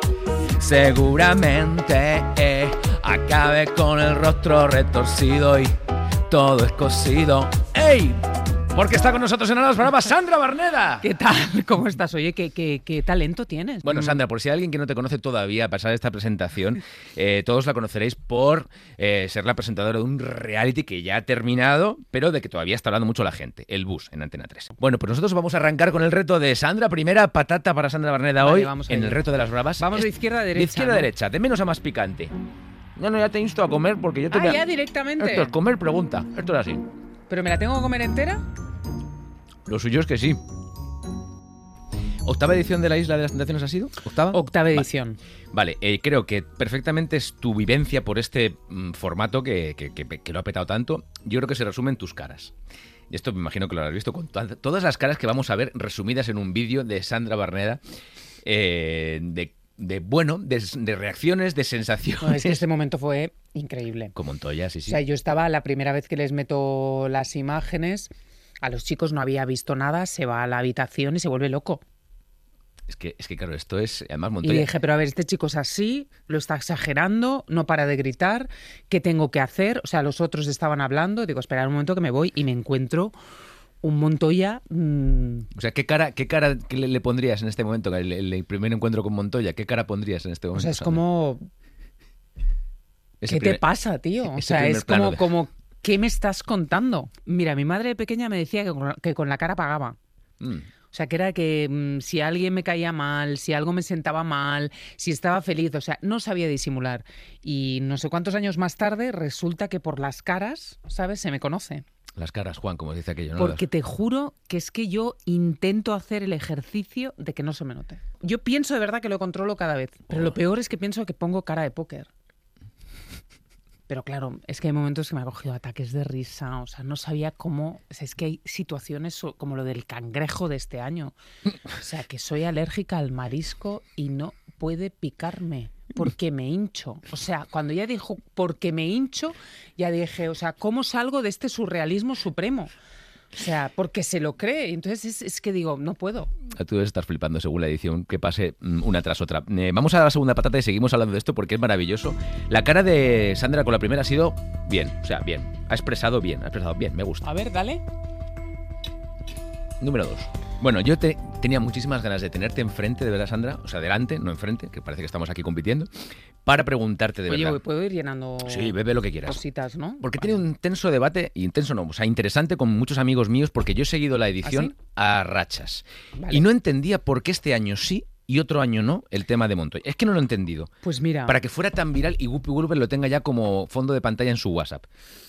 Seguramente eh, acabe con el rostro retorcido y todo escocido. ¡Ey! Porque está con nosotros en Alas Bravas Sandra Barneda. ¿Qué tal? ¿Cómo estás? Oye, ¿qué, qué, qué talento tienes? Bueno, Sandra, por si hay alguien que no te conoce todavía a pasar esta presentación, eh, todos la conoceréis por eh, ser la presentadora de un reality que ya ha terminado, pero de que todavía está hablando mucho la gente, El Bus, en Antena tres. Bueno, pues nosotros vamos a arrancar con el reto de Sandra. Primera patata para Sandra Barneda Vale, hoy vamos a en ello. el reto de las bravas. Vamos de Es- izquierda a derecha. De izquierda a ¿no? derecha, de menos a más picante. No, no, ya te insto a comer porque yo te Ah, voy a... ya directamente. Esto es comer pregunta, esto es así. ¿Pero me la tengo que comer entera? Lo suyo es que sí. ¿Octava edición de la Isla de las Tentaciones ha sido? ¿Octava? Octava Vale. edición. Vale, eh, creo que perfectamente es tu vivencia por este mm, formato que, que- que- que lo ha petado tanto. Yo creo que se resume en tus caras. Y esto me imagino que lo habrás visto con to- todas las caras que vamos a ver resumidas en un vídeo de Sandra Barneda. eh, de, de, bueno, de, de reacciones, de sensaciones. No, es que este momento fue increíble. Con Montoya, sí, sí. O sea, yo estaba la primera vez que les meto las imágenes, a los chicos no había visto nada, se va a la habitación y se vuelve loco. Es que, es que claro, esto es... Además, Y Montoya... dije, pero a ver, este chico es así, lo está exagerando, no para de gritar, ¿qué tengo que hacer? O sea, los otros estaban hablando, digo, esperar un momento que me voy y me encuentro un Montoya... mmm, O sea, ¿qué cara, qué cara que le, le pondrías en este momento? El, el- el primer encuentro con Montoya, ¿qué cara pondrías en este o momento? sea, es Sandra? como... Es ¿Qué el primer- te pasa, tío? O ese sea, primer es plano como, de- como, ¿qué me estás contando? Mira, mi madre de pequeña me decía que con, que con la cara pagaba. Mm. O sea, que era que mm, si alguien me caía mal, si algo me sentaba mal, si estaba feliz, o sea, no sabía disimular. Y no sé cuántos años más tarde resulta que por las caras, ¿sabes? Se me conoce. Las caras, Juan, como dice aquello, ¿no? Porque te juro que es que yo intento hacer el ejercicio de que no se me note. Yo pienso de verdad que lo controlo cada vez, pero oh. lo peor es que pienso que pongo cara de póker. Pero claro, es que hay momentos que me ha cogido ataques de risa, o sea, no sabía cómo... O sea, es que hay situaciones como lo del cangrejo de este año. O sea, que soy alérgica al marisco y no puede picarme porque me hincho. O sea, cuando ya dijo porque me hincho, ya dije, o sea, ¿cómo salgo de este surrealismo supremo? O sea, porque se lo cree. Entonces es, es que digo, no puedo. Tú debes estar flipando según la edición que pase una tras otra. Eh, vamos a la segunda patata y seguimos hablando de esto porque es maravilloso. La cara de Sandra con la primera ha sido bien, o sea, bien. Ha expresado bien, ha expresado bien, me gusta. A ver, dale. Número dos. Bueno, yo te, tenía muchísimas ganas de tenerte enfrente, de verdad, Sandra, o sea, delante, no enfrente, que parece que estamos aquí compitiendo, para preguntarte de Oye, verdad. Oye, ¿puedo ir llenando sí, bebe lo que quieras. Cositas, ¿no? Porque vale. Tiene un intenso debate, intenso no, o sea, interesante con muchos amigos míos, porque yo he seguido la edición ¿Ah, sí? a rachas. Vale. Y no entendía por qué este año sí y otro año no el tema de Montoya. Es que no lo he entendido. Pues mira... Para que fuera tan viral y Whoopi Goldberg lo tenga ya como fondo de pantalla en su WhatsApp.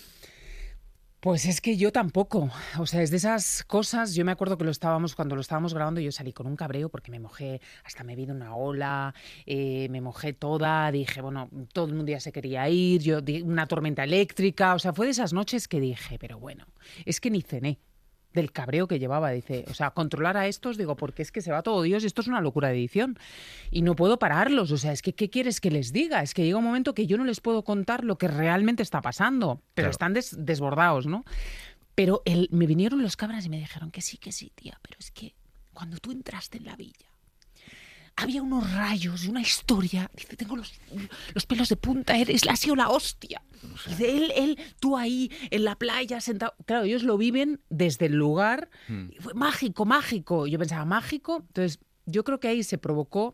Pues es que yo tampoco, o sea, es de esas cosas, yo me acuerdo que lo estábamos, cuando lo estábamos grabando yo salí con un cabreo porque me mojé, hasta me vino una ola, eh, me mojé toda, dije, bueno, todo el mundo ya se quería ir, yo di una tormenta eléctrica, o sea, fue de esas noches que dije, pero bueno, es que ni cené del cabreo que llevaba, dice, o sea, controlar a estos, digo, porque es que se va todo Dios, esto es una locura de edición y no puedo pararlos, o sea, es que ¿qué quieres que les diga? Es que llega un momento que yo no les puedo contar lo que realmente está pasando, pero claro. están des- desbordados, ¿no? Pero el, me vinieron los cabras y me dijeron que sí, que sí, tía, pero es que cuando tú entraste en la villa, había unos rayos y una historia. Dice, tengo los, los pelos de punta, eres, ha sido la hostia. Dice, él, él, tú ahí en la playa sentado. Claro, ellos lo viven desde el lugar. Hmm. Y fue mágico, mágico. Yo pensaba, mágico. Entonces, yo creo que ahí se provocó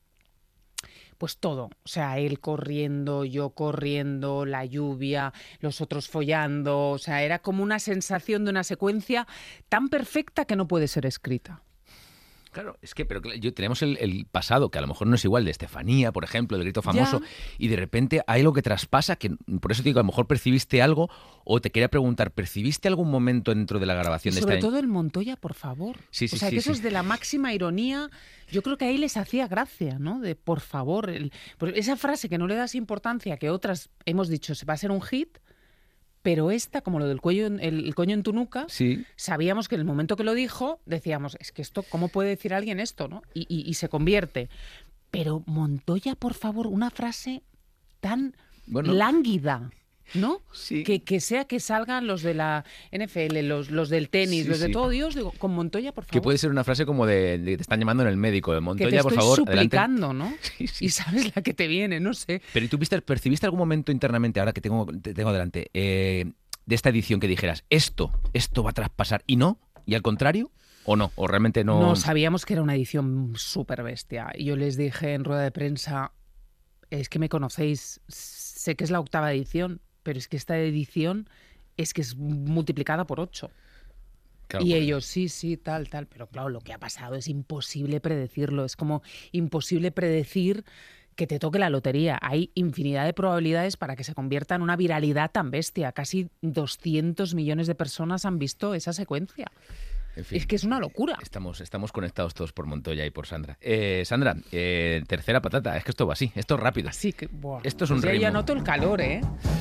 pues todo. O sea, él corriendo, yo corriendo, la lluvia, los otros follando. O sea, era como una sensación de una secuencia tan perfecta que no puede ser escrita. Claro, es que pero yo tenemos el, el pasado, que a lo mejor no es igual, de Estefanía, por ejemplo, el grito famoso, ya. Y de repente hay algo que traspasa, que por eso te digo, a lo mejor percibiste algo, o te quería preguntar, ¿percibiste algún momento dentro de la grabación de Sobre este año? todo el Montoya, por favor. Sí, sí, o sea, sí, que eso sí. es de la máxima ironía. Yo creo que ahí les hacía gracia, ¿no? De por favor. El, esa frase que no le das importancia, que otras hemos dicho, se va a ser un hit. Pero esta, como lo del cuello, el, el coño en tu nuca, sí. Sabíamos que en el momento que lo dijo, decíamos, es que esto, ¿cómo puede decir alguien esto, no? Y, y, y se convierte. Pero Montoya, por favor, una frase tan bueno. lánguida, ¿no? Sí. Que, que sea que salgan los de la N F L, los, los del tenis, sí, los de sí. todo Dios, digo, con Montoya, por favor. Que puede ser una frase como de, de te están llamando en el médico, de Montoya, que te por estoy favor, suplicando, adelante. ¿no? Sí, sí. Y sabes la que te viene, no sé. Pero ¿y tú viste, percibiste algún momento internamente, ahora que tengo, te tengo delante, eh, de esta edición que dijeras, esto, esto va a traspasar, y no, y al contrario, o no, o realmente no? No, sabíamos que era una edición súper bestia. Y yo les dije en rueda de prensa, es que me conocéis, sé que es la octava edición, pero es que esta edición es que es multiplicada por ocho. Claro, y bueno. ellos, sí, sí, tal, tal. Pero claro, lo que ha pasado es imposible predecirlo. Es como imposible predecir que te toque la lotería. Hay infinidad de probabilidades para que se convierta en una viralidad tan bestia. Casi doscientos millones de personas han visto esa secuencia. En fin, es que es una locura. Estamos, estamos conectados todos por Montoya y por Sandra. Eh, Sandra, eh, tercera patata. Es que esto va así, esto es rápido. Así que, buah, esto es un pues ritmo. Ya noto el calor, ¿eh?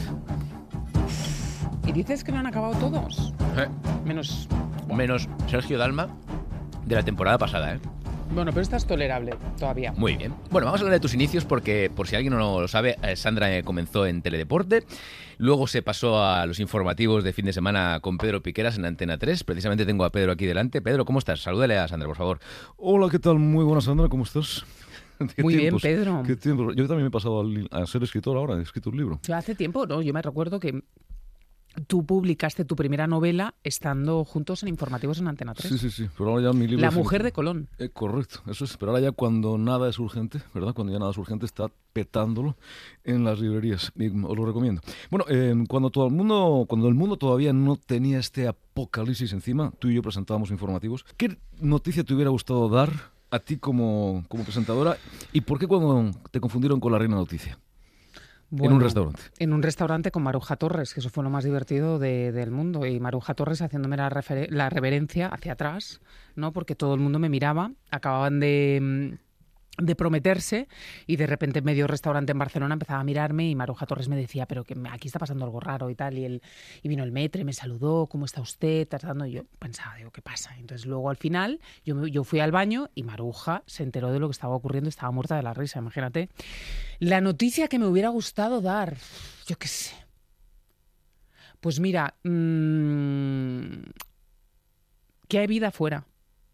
¿Y dices que no han acabado todos? Eh. Menos... Menos Sergio Dalma de la temporada pasada, ¿eh? Bueno, pero esta es tolerable todavía. Muy bien. Bueno, vamos a hablar de tus inicios porque, por si alguien no lo sabe, Sandra comenzó en Teledeporte, luego se pasó a los informativos de fin de semana con Pedro Piqueras en Antena tres. Precisamente tengo a Pedro aquí delante. Pedro, ¿cómo estás? Salúdale a Sandra, por favor. Hola, ¿qué tal? Muy buena, Sandra, ¿cómo estás? Muy tiempos? bien, Pedro. ¿Qué tiempo? Yo también me he pasado a ser escritor ahora, he escrito un libro. Yo hace tiempo, ¿no? Yo me recuerdo que tú publicaste tu primera novela estando juntos en informativos en Antena tres. Sí, sí, sí. Pero ahora ya mi libro La es mujer en... de Colón. Eh, correcto, eso es. Pero ahora ya cuando nada es urgente, ¿verdad? Cuando ya nada es urgente, está petándolo en las librerías. Y os lo recomiendo. Bueno, eh, cuando todo el mundo, cuando el mundo todavía no tenía este apocalipsis encima, tú y yo presentábamos informativos. ¿Qué noticia te hubiera gustado dar a ti como, como presentadora? ¿Y por qué cuando te confundieron con la Reina Noticia? Bueno, en un restaurante. En un restaurante con Maruja Torres, que eso fue lo más divertido de, del mundo. Y Maruja Torres haciéndome la, refer- la reverencia hacia atrás, ¿no? Porque todo el mundo me miraba. Acababan de, de prometerse y de repente medio restaurante en Barcelona empezaba a mirarme y Maruja Torres me decía, pero que aquí está pasando algo raro y tal. Y, él, y vino el maître, me saludó, ¿cómo está usted? Tratando, y yo pensaba, digo, ¿qué pasa? Entonces luego al final yo, me, yo fui al baño y Maruja se enteró de lo que estaba ocurriendo y estaba muerta de la risa, imagínate. La noticia que me hubiera gustado dar, yo qué sé. Pues mira, mmm, que hay vida fuera.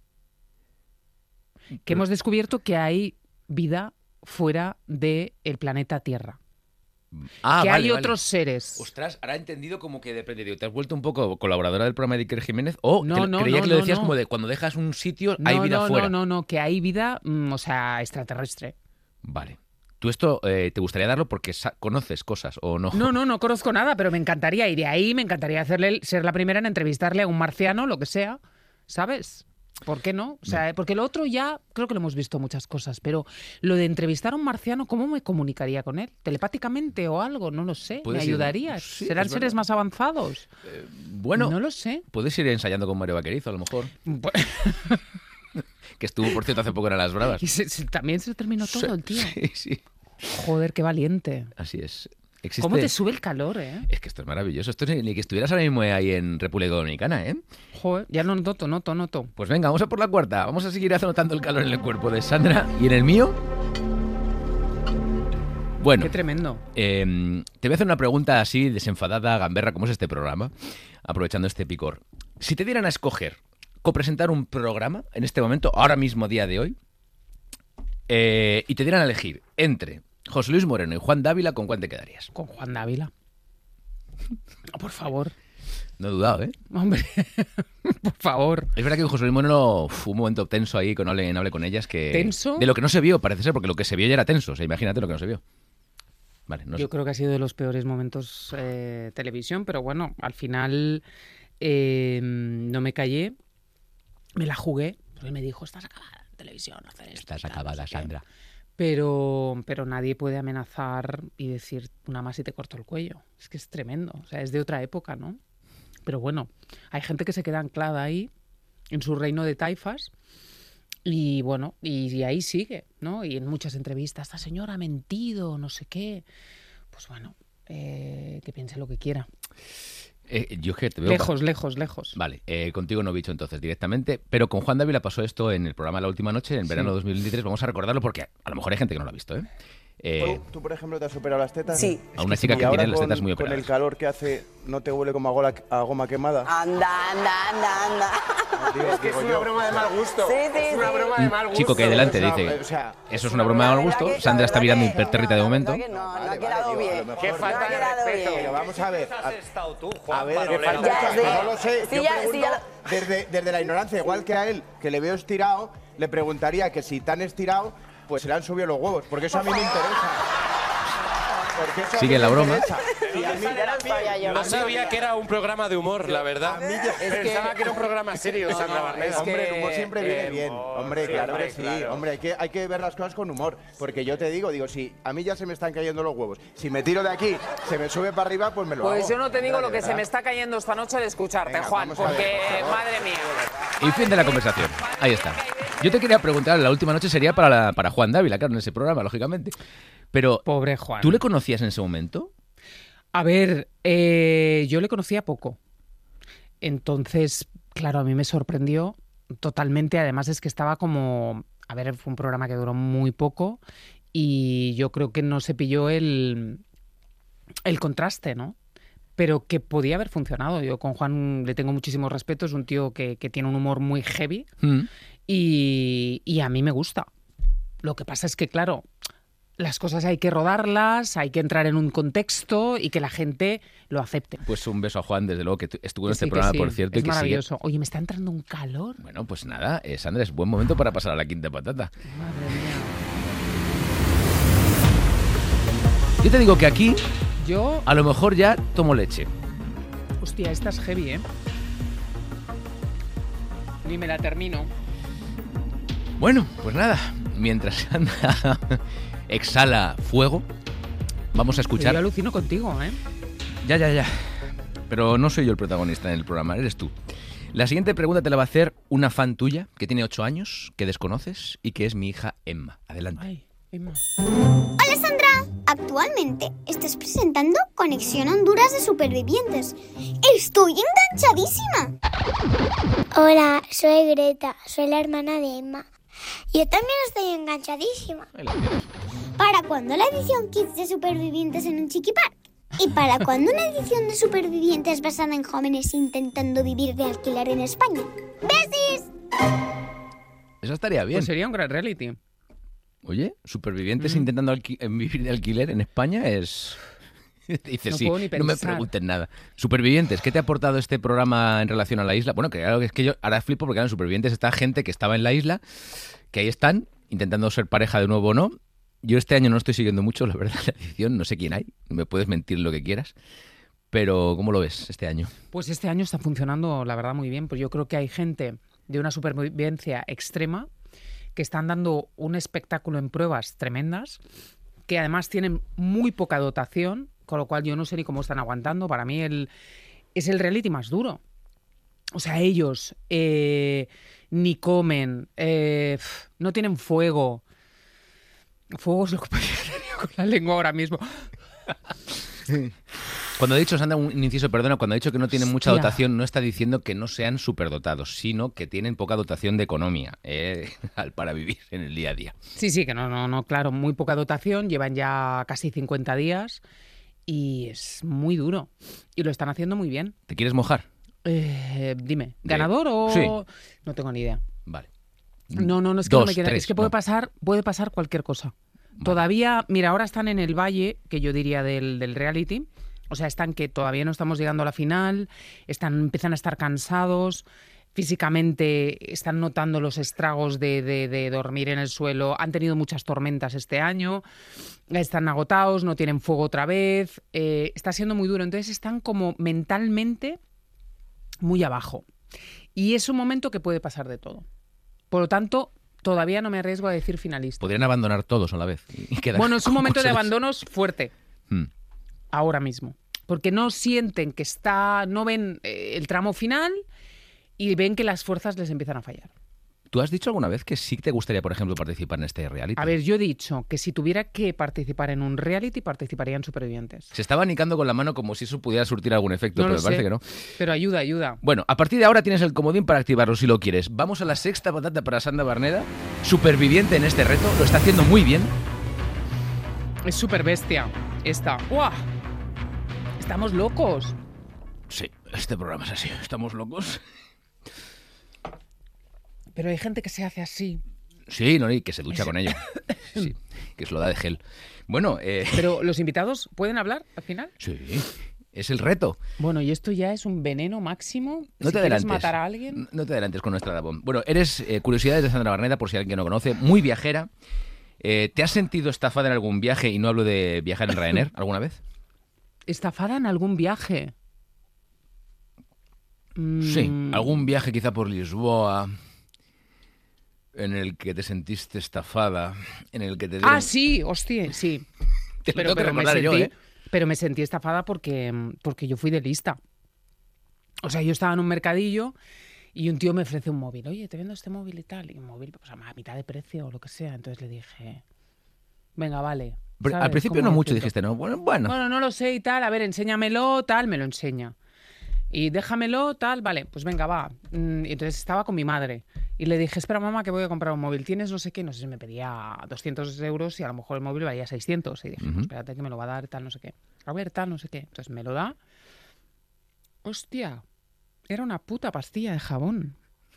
Que hemos descubierto que hay vida fuera del planeta Tierra. Ah, que vale, hay vale. otros seres. Ostras, ahora he entendido como que depende. Digo, ¿te has vuelto un poco colaboradora del programa de Iker Jiménez? O No, que- no, creía no, que lo no, decías no. como de cuando dejas un sitio No, hay vida no, fuera. no, no, no, que hay vida, mm, o sea, extraterrestre. Vale. ¿Tú esto eh, te gustaría darlo porque sa- conoces cosas o no? No, no, no conozco nada, pero me encantaría ir de ahí, me encantaría hacerle, ser la primera en entrevistarle a un marciano, lo que sea, ¿sabes? ¿Por qué no? O sea, porque lo otro ya creo que lo hemos visto muchas cosas, pero lo de entrevistar a un marciano, ¿cómo me comunicaría con él? ¿Telepáticamente o algo? No lo sé. ¿Me Puedes ir- ayudarías? sí, ¿Serán es seres verdad. más avanzados? Bueno, No lo sé. puedes ir ensayando con Mario Vaquerizo, a lo mejor. Bu- Que estuvo, por cierto, hace poco en Las Bravas. Y se- se- también se terminó todo el tío. Sí, sí. Joder, qué valiente. Así es. Existe... ¿Cómo te sube el calor, eh? Es que esto es maravilloso. Esto es ni ni que estuvieras ahora mismo ahí en República Dominicana, ¿eh? Joder, ya no noto, noto, noto. Pues venga, vamos a por la cuarta. Vamos a seguir notando el calor en el cuerpo de Sandra. ¿Y en el mío? Bueno, Qué tremendo. eh, te voy a hacer una pregunta así desenfadada, gamberra, como es este programa, aprovechando este picor. Si te dieran a escoger copresentar un programa en este momento, ahora mismo, día de hoy, eh, y te dieran a elegir entre José Luis Moreno y Juan Dávila, ¿con cuál te quedarías? Con Juan Dávila. Oh, por favor. No he dudado, ¿eh? Hombre, por favor. Es verdad que José Luis Moreno fue un momento tenso ahí con Hable, en Hable con ellas que... ¿Tenso? De lo que no se vio, parece ser, porque lo que se vio ya era tenso. O sea, imagínate lo que no se vio. Vale, no Yo sé. creo que ha sido de los peores momentos eh, televisión, pero bueno, al final eh, no me callé, me la jugué, porque él me dijo, estás acabada en televisión, hacer esto, Estás tal, acabada, no sé qué". Sandra. Pero, pero nadie puede amenazar y decir una más y te corto el cuello. Es que es tremendo, o sea, es de otra época, ¿no? Pero bueno, hay gente que se queda anclada ahí, en su reino de taifas, y bueno, y, y ahí sigue, ¿no? Y en muchas entrevistas, esta señora ha mentido, no sé qué. Pues bueno, eh, que piense lo que quiera. Eh, yo es que te veo... Lejos, lejos, lejos. Vale, eh, contigo no bicho entonces directamente, pero con Juan Dávila pasó esto en el programa La Última Noche, en verano de dos mil veintitrés. Vamos a recordarlo porque a lo mejor hay gente que no lo ha visto, ¿eh? Eh, ¿Tú, tú, por ejemplo, te has operado las tetas? Sí. a una chica Y que ahora tiene las con- tetas muy Con el operadas. calor que hace, ¿no te huele como a, gola- a goma quemada? Anda, anda, anda, anda. Digo- digo yo, o sea, gusto. Sí, sí, Es una sí. broma de mal gusto. Chico que hay delante o sea, dice, o sea, eso es una broma de mal gusto. Sandra está mirando impertérrita de momento. No, no Vale, ha quedado vale, digo, a bien. lo mejor- Qué No ha falta de quedado respeto. bien. Pero vamos a ver. ¿Dónde A, has estado tú, a Juan ver, Parolero? falta- Ya, escucha, sí. no lo sé. Sí, yo ya, pregunto, sí, ya desde, desde la ignorancia, igual que a él, que le veo estirado, le preguntaría que si tan estirado, pues se le han subido los huevos. Porque eso a mí me interesa. Porque eso a Sigue mí la me broma. interesa. Y a mí- No sabía que era un programa de humor, la verdad. Pensaba que era un programa serio, Sandra Barneda. Hombre, el humor siempre viene eh, bien. Hombre, sí, claro que hombre, sí. claro. Hombre, hay que, hay que ver las cosas con humor. Porque yo te digo, digo, si a mí ya se me están cayendo los huevos, si me tiro de aquí, se me sube para arriba, pues me lo hago. Pues yo no te digo Hombre, lo que de se me verdad. está cayendo esta noche de escucharte, Venga, Juan, vamos a ver, porque, por favor. madre mía. Y fin de la conversación. Ahí está. Yo te quería preguntar, la última noche sería para, la- para Juan Dávila, claro, en ese programa, lógicamente. Pero, Pobre Juan. ¿tú le conocías en ese momento? A ver, eh, yo le conocía poco. Entonces, claro, a mí me sorprendió totalmente. Además es que estaba como... A ver, fue un programa que duró muy poco y yo creo que no se pilló el, el contraste, ¿no? Pero que podía haber funcionado. Yo con Juan le tengo muchísimo respeto. Es un tío que, que tiene un humor muy heavy Mm. y, y a mí me gusta. Lo que pasa es que, claro, las cosas hay que rodarlas, hay que entrar en un contexto y que la gente lo acepte. Pues un beso a Juan, desde luego, que tu- estuvo en Que este sí, que programa, sí, por cierto. es y que sigue- maravilloso. Oye, me está entrando un calor. Bueno, pues nada, eh, Sandra, es buen momento para pasar a la quinta patata. Madre mía. Yo te digo que aquí, Yo, a lo mejor ya tomo leche. hostia, esta es heavy, ¿eh? Ni me la termino. Bueno, pues nada, mientras Sandra exhala fuego, vamos a escuchar... Yo alucino contigo, ¿eh? Ya, ya, ya. Pero no soy yo el protagonista en el programa, eres tú. La siguiente pregunta te la va a hacer una fan tuya que tiene ocho años, que desconoces y que es mi hija Emma. Adelante. Ay, Emma. Hola Sandra, actualmente estás presentando Conexión Honduras de Supervivientes. Estoy enganchadísima. Hola, soy Greta, soy la hermana de Emma. Yo también estoy enganchadísima. ¿Para cuándo la edición Kids de Supervivientes en un Chiquipark? ¿Y para cuándo una edición de Supervivientes basada en jóvenes intentando vivir de alquiler en España? ¡Besis! Eso estaría bien. Pues sería un gran reality. Oye, Supervivientes Mm. intentando alqui- vivir de alquiler en España es... Dice, No sí, puedo ni no me pensar. pregunten nada. Supervivientes, ¿qué te ha aportado este programa en relación a la isla? Bueno, que claro, es que yo ahora flipo porque claro, en Supervivientes está gente que estaba en la isla, que ahí están, intentando ser pareja de nuevo o no. Yo este año no estoy siguiendo mucho, la verdad, la edición, no sé quién hay, me puedes mentir lo que quieras, pero ¿cómo lo ves este año? Pues este año está funcionando, la verdad, muy bien. Pues yo creo que hay gente de una supervivencia extrema que están dando un espectáculo en pruebas tremendas, que además tienen muy poca dotación, con lo cual yo no sé ni cómo están aguantando. Para mí el, es el reality más duro. O sea, ellos eh, ni comen, eh, no tienen fuego. Fuego es lo que podría tener con la lengua ahora mismo. Cuando ha dicho, Sandra, un inciso, perdona, cuando ha dicho que no tienen mucha Hostia. dotación, no está diciendo que no sean superdotados, sino que tienen poca dotación de economía eh, al- para vivir en el día a día. Sí, sí, que no, no, no, claro, muy poca dotación, llevan ya casi cincuenta días y es muy duro. Y lo están haciendo muy bien. ¿Te quieres mojar? Eh, dime, De- ¿ganador o...? Sí. No tengo ni idea. Vale. No, no, no, es que Dos, no me queda. tres, Es que puede no. pasar, puede pasar cualquier cosa. Todavía, mira, ahora están en el valle, que yo diría del, del reality. O sea, están que todavía no estamos llegando a la final, están, empiezan a estar cansados, físicamente están notando los estragos de, de- de dormir en el suelo. Han tenido muchas tormentas este año, están agotados, no tienen fuego otra vez. eh, está siendo muy duro. Entonces están como mentalmente muy abajo. Y es un momento que puede pasar de todo. Por lo tanto, todavía no me arriesgo a decir finalista. Podrían abandonar todos a la vez. y quedar Bueno, es un como momento de seres. abandonos fuerte, Hmm. ahora mismo. Porque no sienten que está, no ven eh, el tramo final y ven que las fuerzas les empiezan a fallar. ¿Tú has dicho alguna vez que sí te gustaría, por ejemplo, participar en este reality? A ver, yo he dicho que si tuviera que participar en un reality, participaría en Supervivientes. Se estaba nicando con la mano como si eso pudiera surtir algún efecto, No pero lo me parece sé, que no. pero ayuda, ayuda. Bueno, a partir de ahora tienes el comodín para activarlo si lo quieres. Vamos a la sexta patata para Sandra Barneda, superviviente en este reto, lo está haciendo muy bien. Es súper bestia esta. ¡Uah! Estamos locos. Sí, este programa es así, estamos locos. Pero hay gente que se hace así. Sí, no, y que se ducha con ello. Sí, que se lo da de gel. Bueno, eh, Pero los invitados pueden hablar al final. sí, es el reto. Bueno, y esto ya es un veneno máximo. No si te quieres adelantes. matar a alguien. No te adelantes con nuestra Dabón. Bueno, eres eh, Curiosidades de Sandra Barneda, por si alguien no conoce, muy viajera. Eh, ¿Te has sentido estafada en algún viaje? Y no hablo de viajar en Ryanair, ¿alguna vez? ¿Estafada en algún viaje? Sí, Mm, algún viaje quizá por Lisboa, en el que te sentiste estafada, en el que te dieron... Ah, sí, hostia, sí. Te lo Pero, tengo que pero me recordar sentí, yo, ¿eh? pero me sentí estafada porque, porque yo fui de lista. O sea, yo estaba en un mercadillo y un tío me ofrece un móvil. Oye, te vendo este móvil y tal. Y un móvil, pues a mitad de precio o lo que sea. Entonces le dije, venga, vale. Pero ¿sabes? al principio ¿Cómo no mucho decirlo? dijiste, ¿no? Bueno, bueno. Bueno, no lo sé y tal. A ver, enséñamelo, tal, me lo enseña. Y déjamelo, tal, vale, pues venga, va. Mm, Y entonces estaba con mi madre. Y le dije, espera, mamá, que voy a comprar un móvil. ¿Tienes no sé qué? No sé si me pedía doscientos euros y a lo mejor el móvil valía seiscientos. Y dije, Ujú. pues espérate que me lo va a dar, tal, no sé qué. A ver, tal, no sé qué. Entonces me lo da. Hostia, era una puta pastilla de jabón.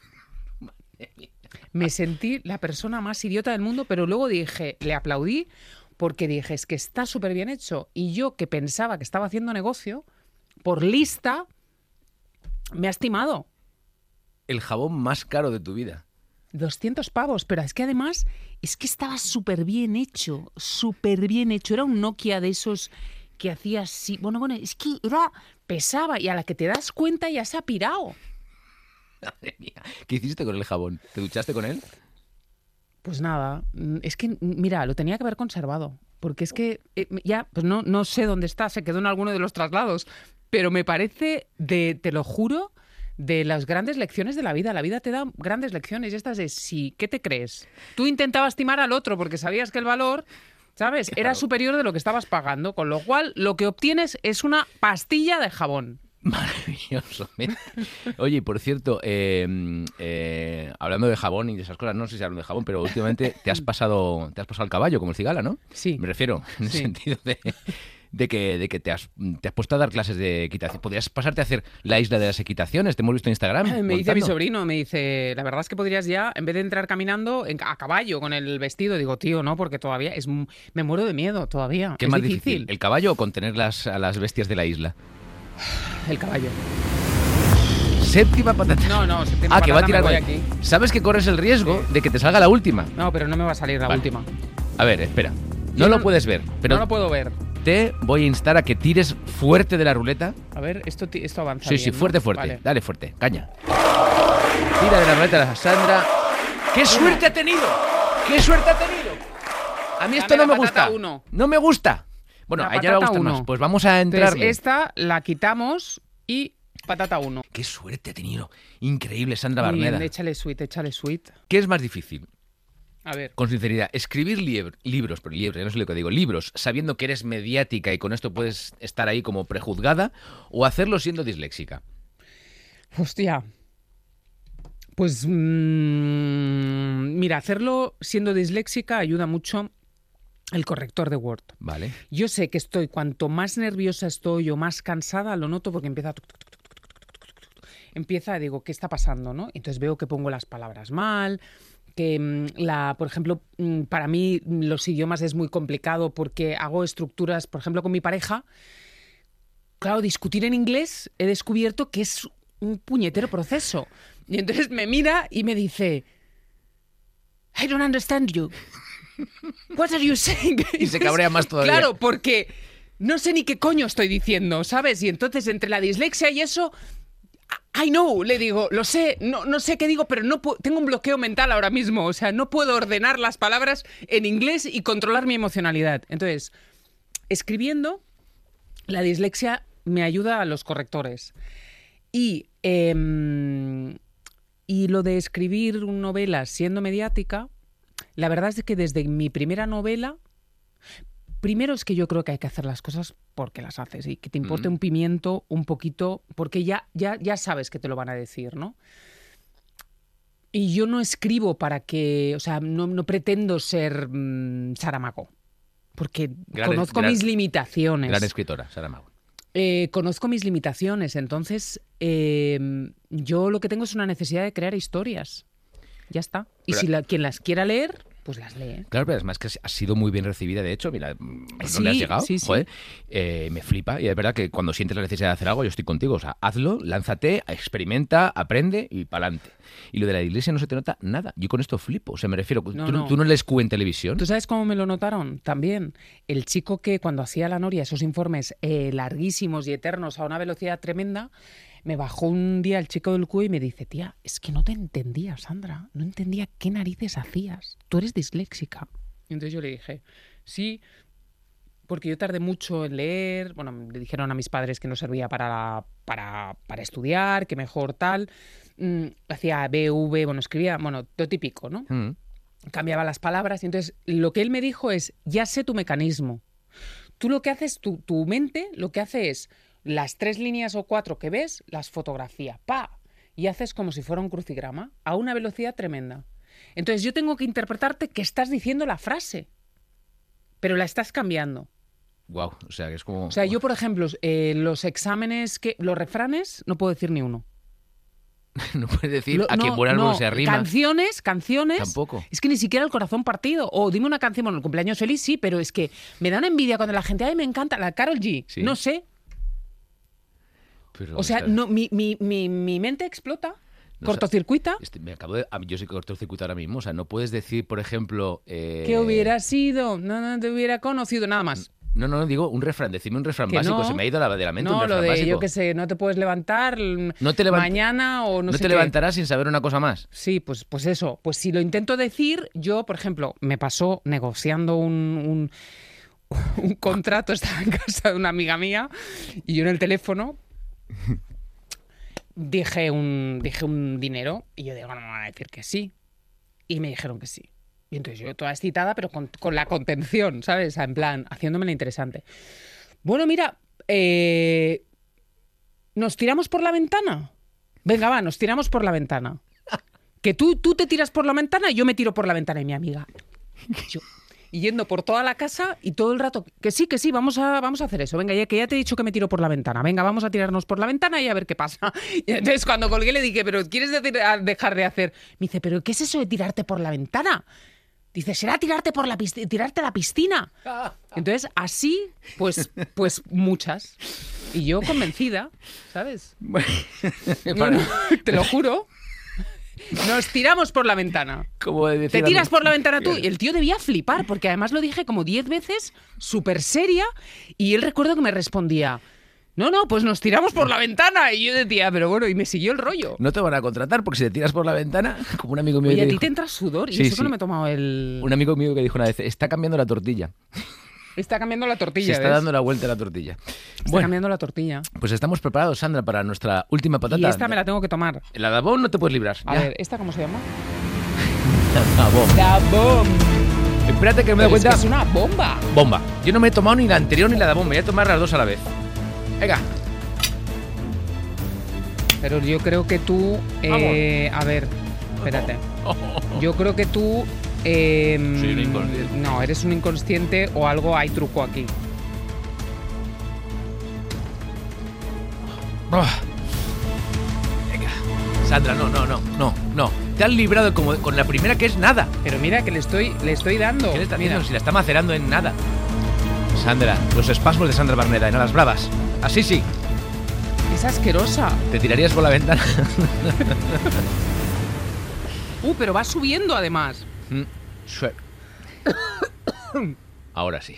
Me sentí la persona más idiota del mundo, pero luego dije, le aplaudí porque dije, es que está súper bien hecho. Y yo, que pensaba que estaba haciendo negocio, por lista, me ha estimado. El jabón más caro de tu vida. doscientos pavos, pero es que además es que estaba súper bien hecho, súper bien hecho. Era un Nokia de esos que hacía así. Bueno, bueno, es que era pesaba y a la que te das cuenta ya se ha pirado. Madre mía. ¿Qué hiciste con el jabón? ¿Te duchaste con él? Pues nada, mm, es que, mm, mira, lo tenía que haber conservado. porque es que eh, ya, pues no, no sé dónde está, se quedó en alguno de los traslados, pero me parece, de, te lo juro, de las grandes lecciones de la vida. La vida te da grandes lecciones y estas de sí, ¿qué te crees? Tú intentabas timar al otro porque sabías que el valor, ¿sabes?, claro, era superior de lo que estabas pagando, con lo cual lo que obtienes es una pastilla de jabón. Maravilloso. Oye, por cierto, eh, eh, hablando de jabón y de esas cosas, no sé si hablo de jabón, pero últimamente te has pasado, te has pasado al caballo, como el cigala, ¿no? Sí. Me refiero, en sí. el sentido de, de que, de que te, has, te has puesto a dar clases de equitación. Podrías pasarte a hacer la isla de las equitaciones, te hemos visto en Instagram. Me montando. dice mi sobrino, me dice, la verdad es que podrías ya, en vez de entrar caminando en, a caballo con el vestido, digo, tío, no, porque todavía es me muero de miedo todavía. ¿Qué es más difícil. difícil, el caballo o contener las, a las bestias de la isla? El caballo. Séptima patata. No, no, séptima ah, patata que va a tirar me voy aquí. ¿Sabes que corres el riesgo de que te salga la última? No, pero no me va a salir la vale. última. A ver, espera. No, no lo puedes ver. Pero no lo puedo ver. Te voy a instar a que tires fuerte de la ruleta. A ver, esto, esto avanza Sí, bien, sí, fuerte, ¿no? fuerte. Vale. Dale fuerte, caña. Tira de la ruleta, Sandra. ¡Qué suerte ha tenido! ¡Qué suerte ha tenido! A mí esto Dame no la me patata gusta. uno. No me gusta. Bueno, La a ella le va a patata gustar uno. más. Pues vamos a entrarle. Entonces, esta la quitamos y patata uno. ¡Qué suerte ha tenido! Increíble, Sandra Muy Barneda. bien, échale sweet, échale sweet. ¿Qué es más difícil? A ver. Con sinceridad, escribir lib- libros, pero libros, no sé lo que digo, libros, sabiendo que eres mediática y con esto puedes estar ahí como prejuzgada, o hacerlo siendo disléxica. Hostia. Pues mmm, mira, hacerlo siendo disléxica ayuda mucho el corrector de Word. Vale. Yo sé que estoy, cuanto más nerviosa estoy o más cansada, lo noto porque empieza a... Empieza, digo, ¿qué está pasando, no? Entonces veo que pongo las palabras mal, que, la, por ejemplo, para mí los idiomas es muy complicado porque hago estructuras, por ejemplo, con mi pareja. Claro, discutir en inglés he descubierto que es un puñetero proceso. Y entonces me mira y me dice, I don't understand you. What are you saying? Y se cabrea más todavía. Claro, porque no sé ni qué coño estoy diciendo, ¿sabes? Y entonces entre la dislexia y eso, I know, le digo, lo sé, no, no sé qué digo, pero no puedo, tengo un bloqueo mental ahora mismo. O sea, no puedo ordenar las palabras en inglés y controlar mi emocionalidad. Entonces, escribiendo, la dislexia me ayuda a los correctores. Y, eh, y lo de escribir novelas siendo mediática, la verdad es que desde mi primera novela, primero es que yo creo que hay que hacer las cosas porque las haces y que te importe Mm. un pimiento un poquito, porque ya, ya, ya sabes que te lo van a decir, ¿no? Y yo no escribo para que, o sea, no, no pretendo ser mmm, Saramago, porque Gran- conozco gran- mis limitaciones. Gran escritora, Saramago. Eh, conozco mis limitaciones, entonces eh, yo lo que tengo es una necesidad de crear historias. Ya está. Y Pero- si la, quien las quiera leer, pues las lee. Claro, pero además que ha sido muy bien recibida, de hecho, mira, ¿dónde Sí, has llegado? sí, sí. Joder, eh, me flipa y es verdad que cuando sientes la necesidad de hacer algo, yo estoy contigo, o sea, hazlo, lánzate, experimenta, aprende y pa'lante. Y lo de la iglesia no se te nota nada, yo con esto flipo, o sea, me refiero, No, ¿tú, no. ¿tú no lees Q en televisión? ¿Tú sabes cómo me lo notaron? También el chico que cuando hacía la Noria esos informes eh, larguísimos y eternos a una velocidad tremenda, me bajó un día el chico del Q y me dice, tía, es que no te entendía, Sandra, no entendía qué narices hacías, tú eres disléxica. Y entonces yo le dije, sí, porque yo tardé mucho en leer, bueno, le dijeron a mis padres que no servía para, para, para estudiar, que mejor tal, mm, hacía B, V, bueno, escribía, bueno, lo típico, ¿no? Mm. Cambiaba las palabras y entonces lo que él me dijo es, ya sé tu mecanismo. Tú lo que haces, tu, tu mente lo que hace es las tres líneas o cuatro que ves, las fotografía, ¡pa! Y haces como si fuera un crucigrama a una velocidad tremenda. Entonces yo tengo que interpretarte que estás diciendo la frase, pero la estás cambiando. Guau, o sea, que es como... O sea, yo, por ejemplo, eh, los exámenes, que los refranes, no puedo decir ni uno. no puedes decir Lo- a quien no, buena algo no, se arrima. Canciones, canciones. Tampoco. Es que ni siquiera el corazón partido. O dime una canción, bueno, el cumpleaños feliz, sí, pero es que me da una envidia cuando la gente, ay, me encanta, la Karol G. Sí. No sé. Pero O sea, está- no, mi, mi, mi, mi mente explota, No, cortocircuita. Este, me acabo de, a mí- yo soy cortocircuito ahora mismo, o sea, no puedes decir, por ejemplo... eh, ¿Qué hubiera sido? No, no te hubiera conocido, nada más. No, no, no, digo un refrán, decime un refrán Que básico, no. se me ha ido la, de la mente un No, refrán lo de, básico. yo qué sé, no te puedes levantar No te levant- mañana o no, No sé te qué. levantarás sin saber una cosa más. Sí, pues, pues eso. Pues si lo intento decir, yo, por ejemplo, me pasó negociando un, un, un contrato, estaba en casa de una amiga mía y yo en el teléfono dije un, dije un dinero y yo digo, no me van a decir que sí. Y me dijeron que sí. Y entonces yo toda excitada, pero con, con la contención, ¿sabes? En plan, haciéndome la interesante. Bueno, mira, eh, ¿nos tiramos por la ventana? Venga, va, nos tiramos por la ventana. Que tú, tú te tiras por la ventana y yo me tiro por la ventana. Y mi amiga, yo, y yendo por toda la casa y todo el rato, que sí, que sí, vamos a, vamos a hacer eso. Venga, ya que ya te he dicho que me tiro por la ventana. Venga, vamos a tirarnos por la ventana y a ver qué pasa. Y entonces cuando colgué le dije, ¿pero quieres decir, dejar de hacer? Me dice, ¿pero qué es eso de tirarte por la ventana? Dice, será tirarte por la piscina, tirarte a la piscina. Entonces, así, pues, pues muchas. Y yo convencida, ¿sabes? Bueno, no, no, te lo juro. Nos tiramos por la ventana. Como de Te tiras por la ventana tú. Y el tío debía flipar, porque además lo dije como diez veces, súper seria. Y él recuerdo que me respondía, no, no, pues nos tiramos por la ventana. Y yo decía, pero bueno, y me siguió el rollo. No te van a contratar porque si te tiras por la ventana, como un amigo mío. Oye, que a ti dijo, te entra sudor. Y sí, eso sí. que no me he tomado el... Un amigo mío que dijo una vez, está cambiando la tortilla. Está cambiando la tortilla, Se está ¿ves? dando la vuelta a la tortilla. Está Bueno, cambiando la tortilla. pues estamos preparados, Sandra, para nuestra última patata. Y esta me la tengo que tomar. La Dabón no te puedes librar. A ya. ver, ¿esta cómo se llama? La Dabón. Dabón. Espérate que me doy Pero es cuenta. que es una bomba. Bomba. Yo no me he tomado ni la anterior ni la Dabón, me voy a tomar las dos a la vez. Venga. Pero yo creo que tú... Eh, a ver, espérate. Yo creo que tú... Eh, Soy un inconsciente. No, eres un inconsciente o algo, hay truco aquí. Ah. Venga. Sandra, no, no, no, no, no. Te has librado como con la primera que es nada. Pero mira que le estoy, le estoy dando. ¿Qué le está Mira. haciendo? Si la está macerando en nada. Sandra, los espasmos de Sandra Barneda en Alas Bravas. Así sí. Es asquerosa. ¿Te tirarías por la ventana? Uh, pero va subiendo además. Mm, sí. Ahora sí.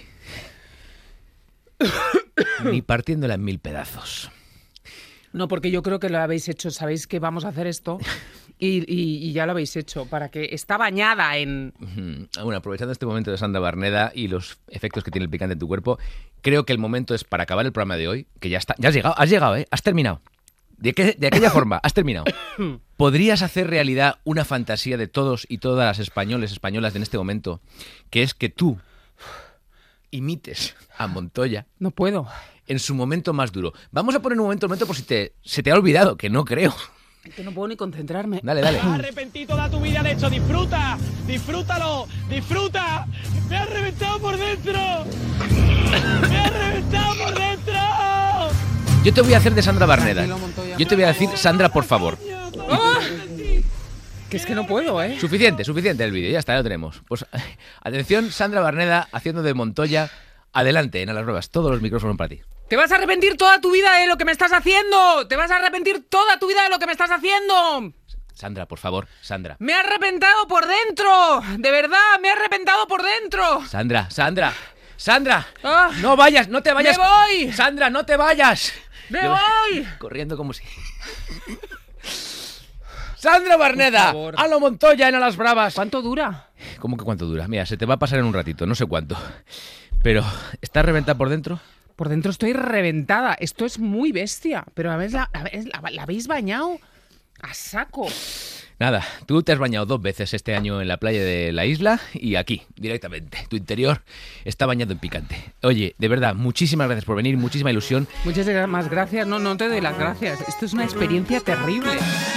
Ni partiéndola en mil pedazos. No, porque yo creo que lo habéis hecho. Sabéis que vamos a hacer esto y, y- y ya lo habéis hecho. Para que está bañada en... Ujú. Bueno, aprovechando este momento de Sandra Barneda y los efectos que tiene el picante en tu cuerpo, creo que el momento es para acabar el programa de hoy, que ya está. Ya has llegado, has llegado, ¿eh? Has terminado. De, qué- de aquella forma, has terminado. ¿Podrías hacer realidad una fantasía de todos y todas las españoles, españolas de en este momento, que es que tú imites a Montoya No puedo. en su momento más duro? Vamos a poner un momento, un momento por si te, se te ha olvidado, que no creo. Que no puedo ni concentrarme. Dale, dale. Has arrepentido toda tu vida de esto. Disfruta, disfrútalo, disfruta. Me has reventado por dentro. Me has reventado por dentro. Yo te voy a hacer de Sandra Barneda. Tranquilo, Montoya. Yo te voy a decir, Sandra, por favor. ¡Ah! Que es que no puedo, ¿eh? Suficiente, suficiente el vídeo, ya está, ya lo tenemos. Pues atención, Sandra Barneda haciendo de Montoya. Adelante, en Alas Bravas, todos los micrófonos para ti. Te vas a arrepentir toda tu vida de lo que me estás haciendo. Te vas a arrepentir toda tu vida de lo que me estás haciendo. Sandra, por favor, Sandra. Me he arrepentado por dentro. De verdad, me he arrepentado por dentro. Sandra, Sandra, Sandra. Ah. No vayas, no te vayas. ¡Me voy! Sandra, no te vayas. ¡Me Yo- voy! Corriendo como si... Sandra Barneda, Por favor. a lo Montoya en Alas Bravas. ¿Cuánto dura? ¿Cómo que cuánto dura? Mira, se te va a pasar en un ratito, no sé cuánto. Pero, ¿estás reventada por dentro? Por dentro estoy reventada. Esto es muy bestia. Pero a ver, la, a ver, la, la habéis bañado a saco. Nada, tú te has bañado dos veces este año en la playa de la isla y aquí, directamente. Tu interior está bañado en picante. Oye, de verdad, muchísimas gracias por venir, muchísima ilusión. Muchas más gracias. No, no te doy las gracias. Esto es una experiencia terrible.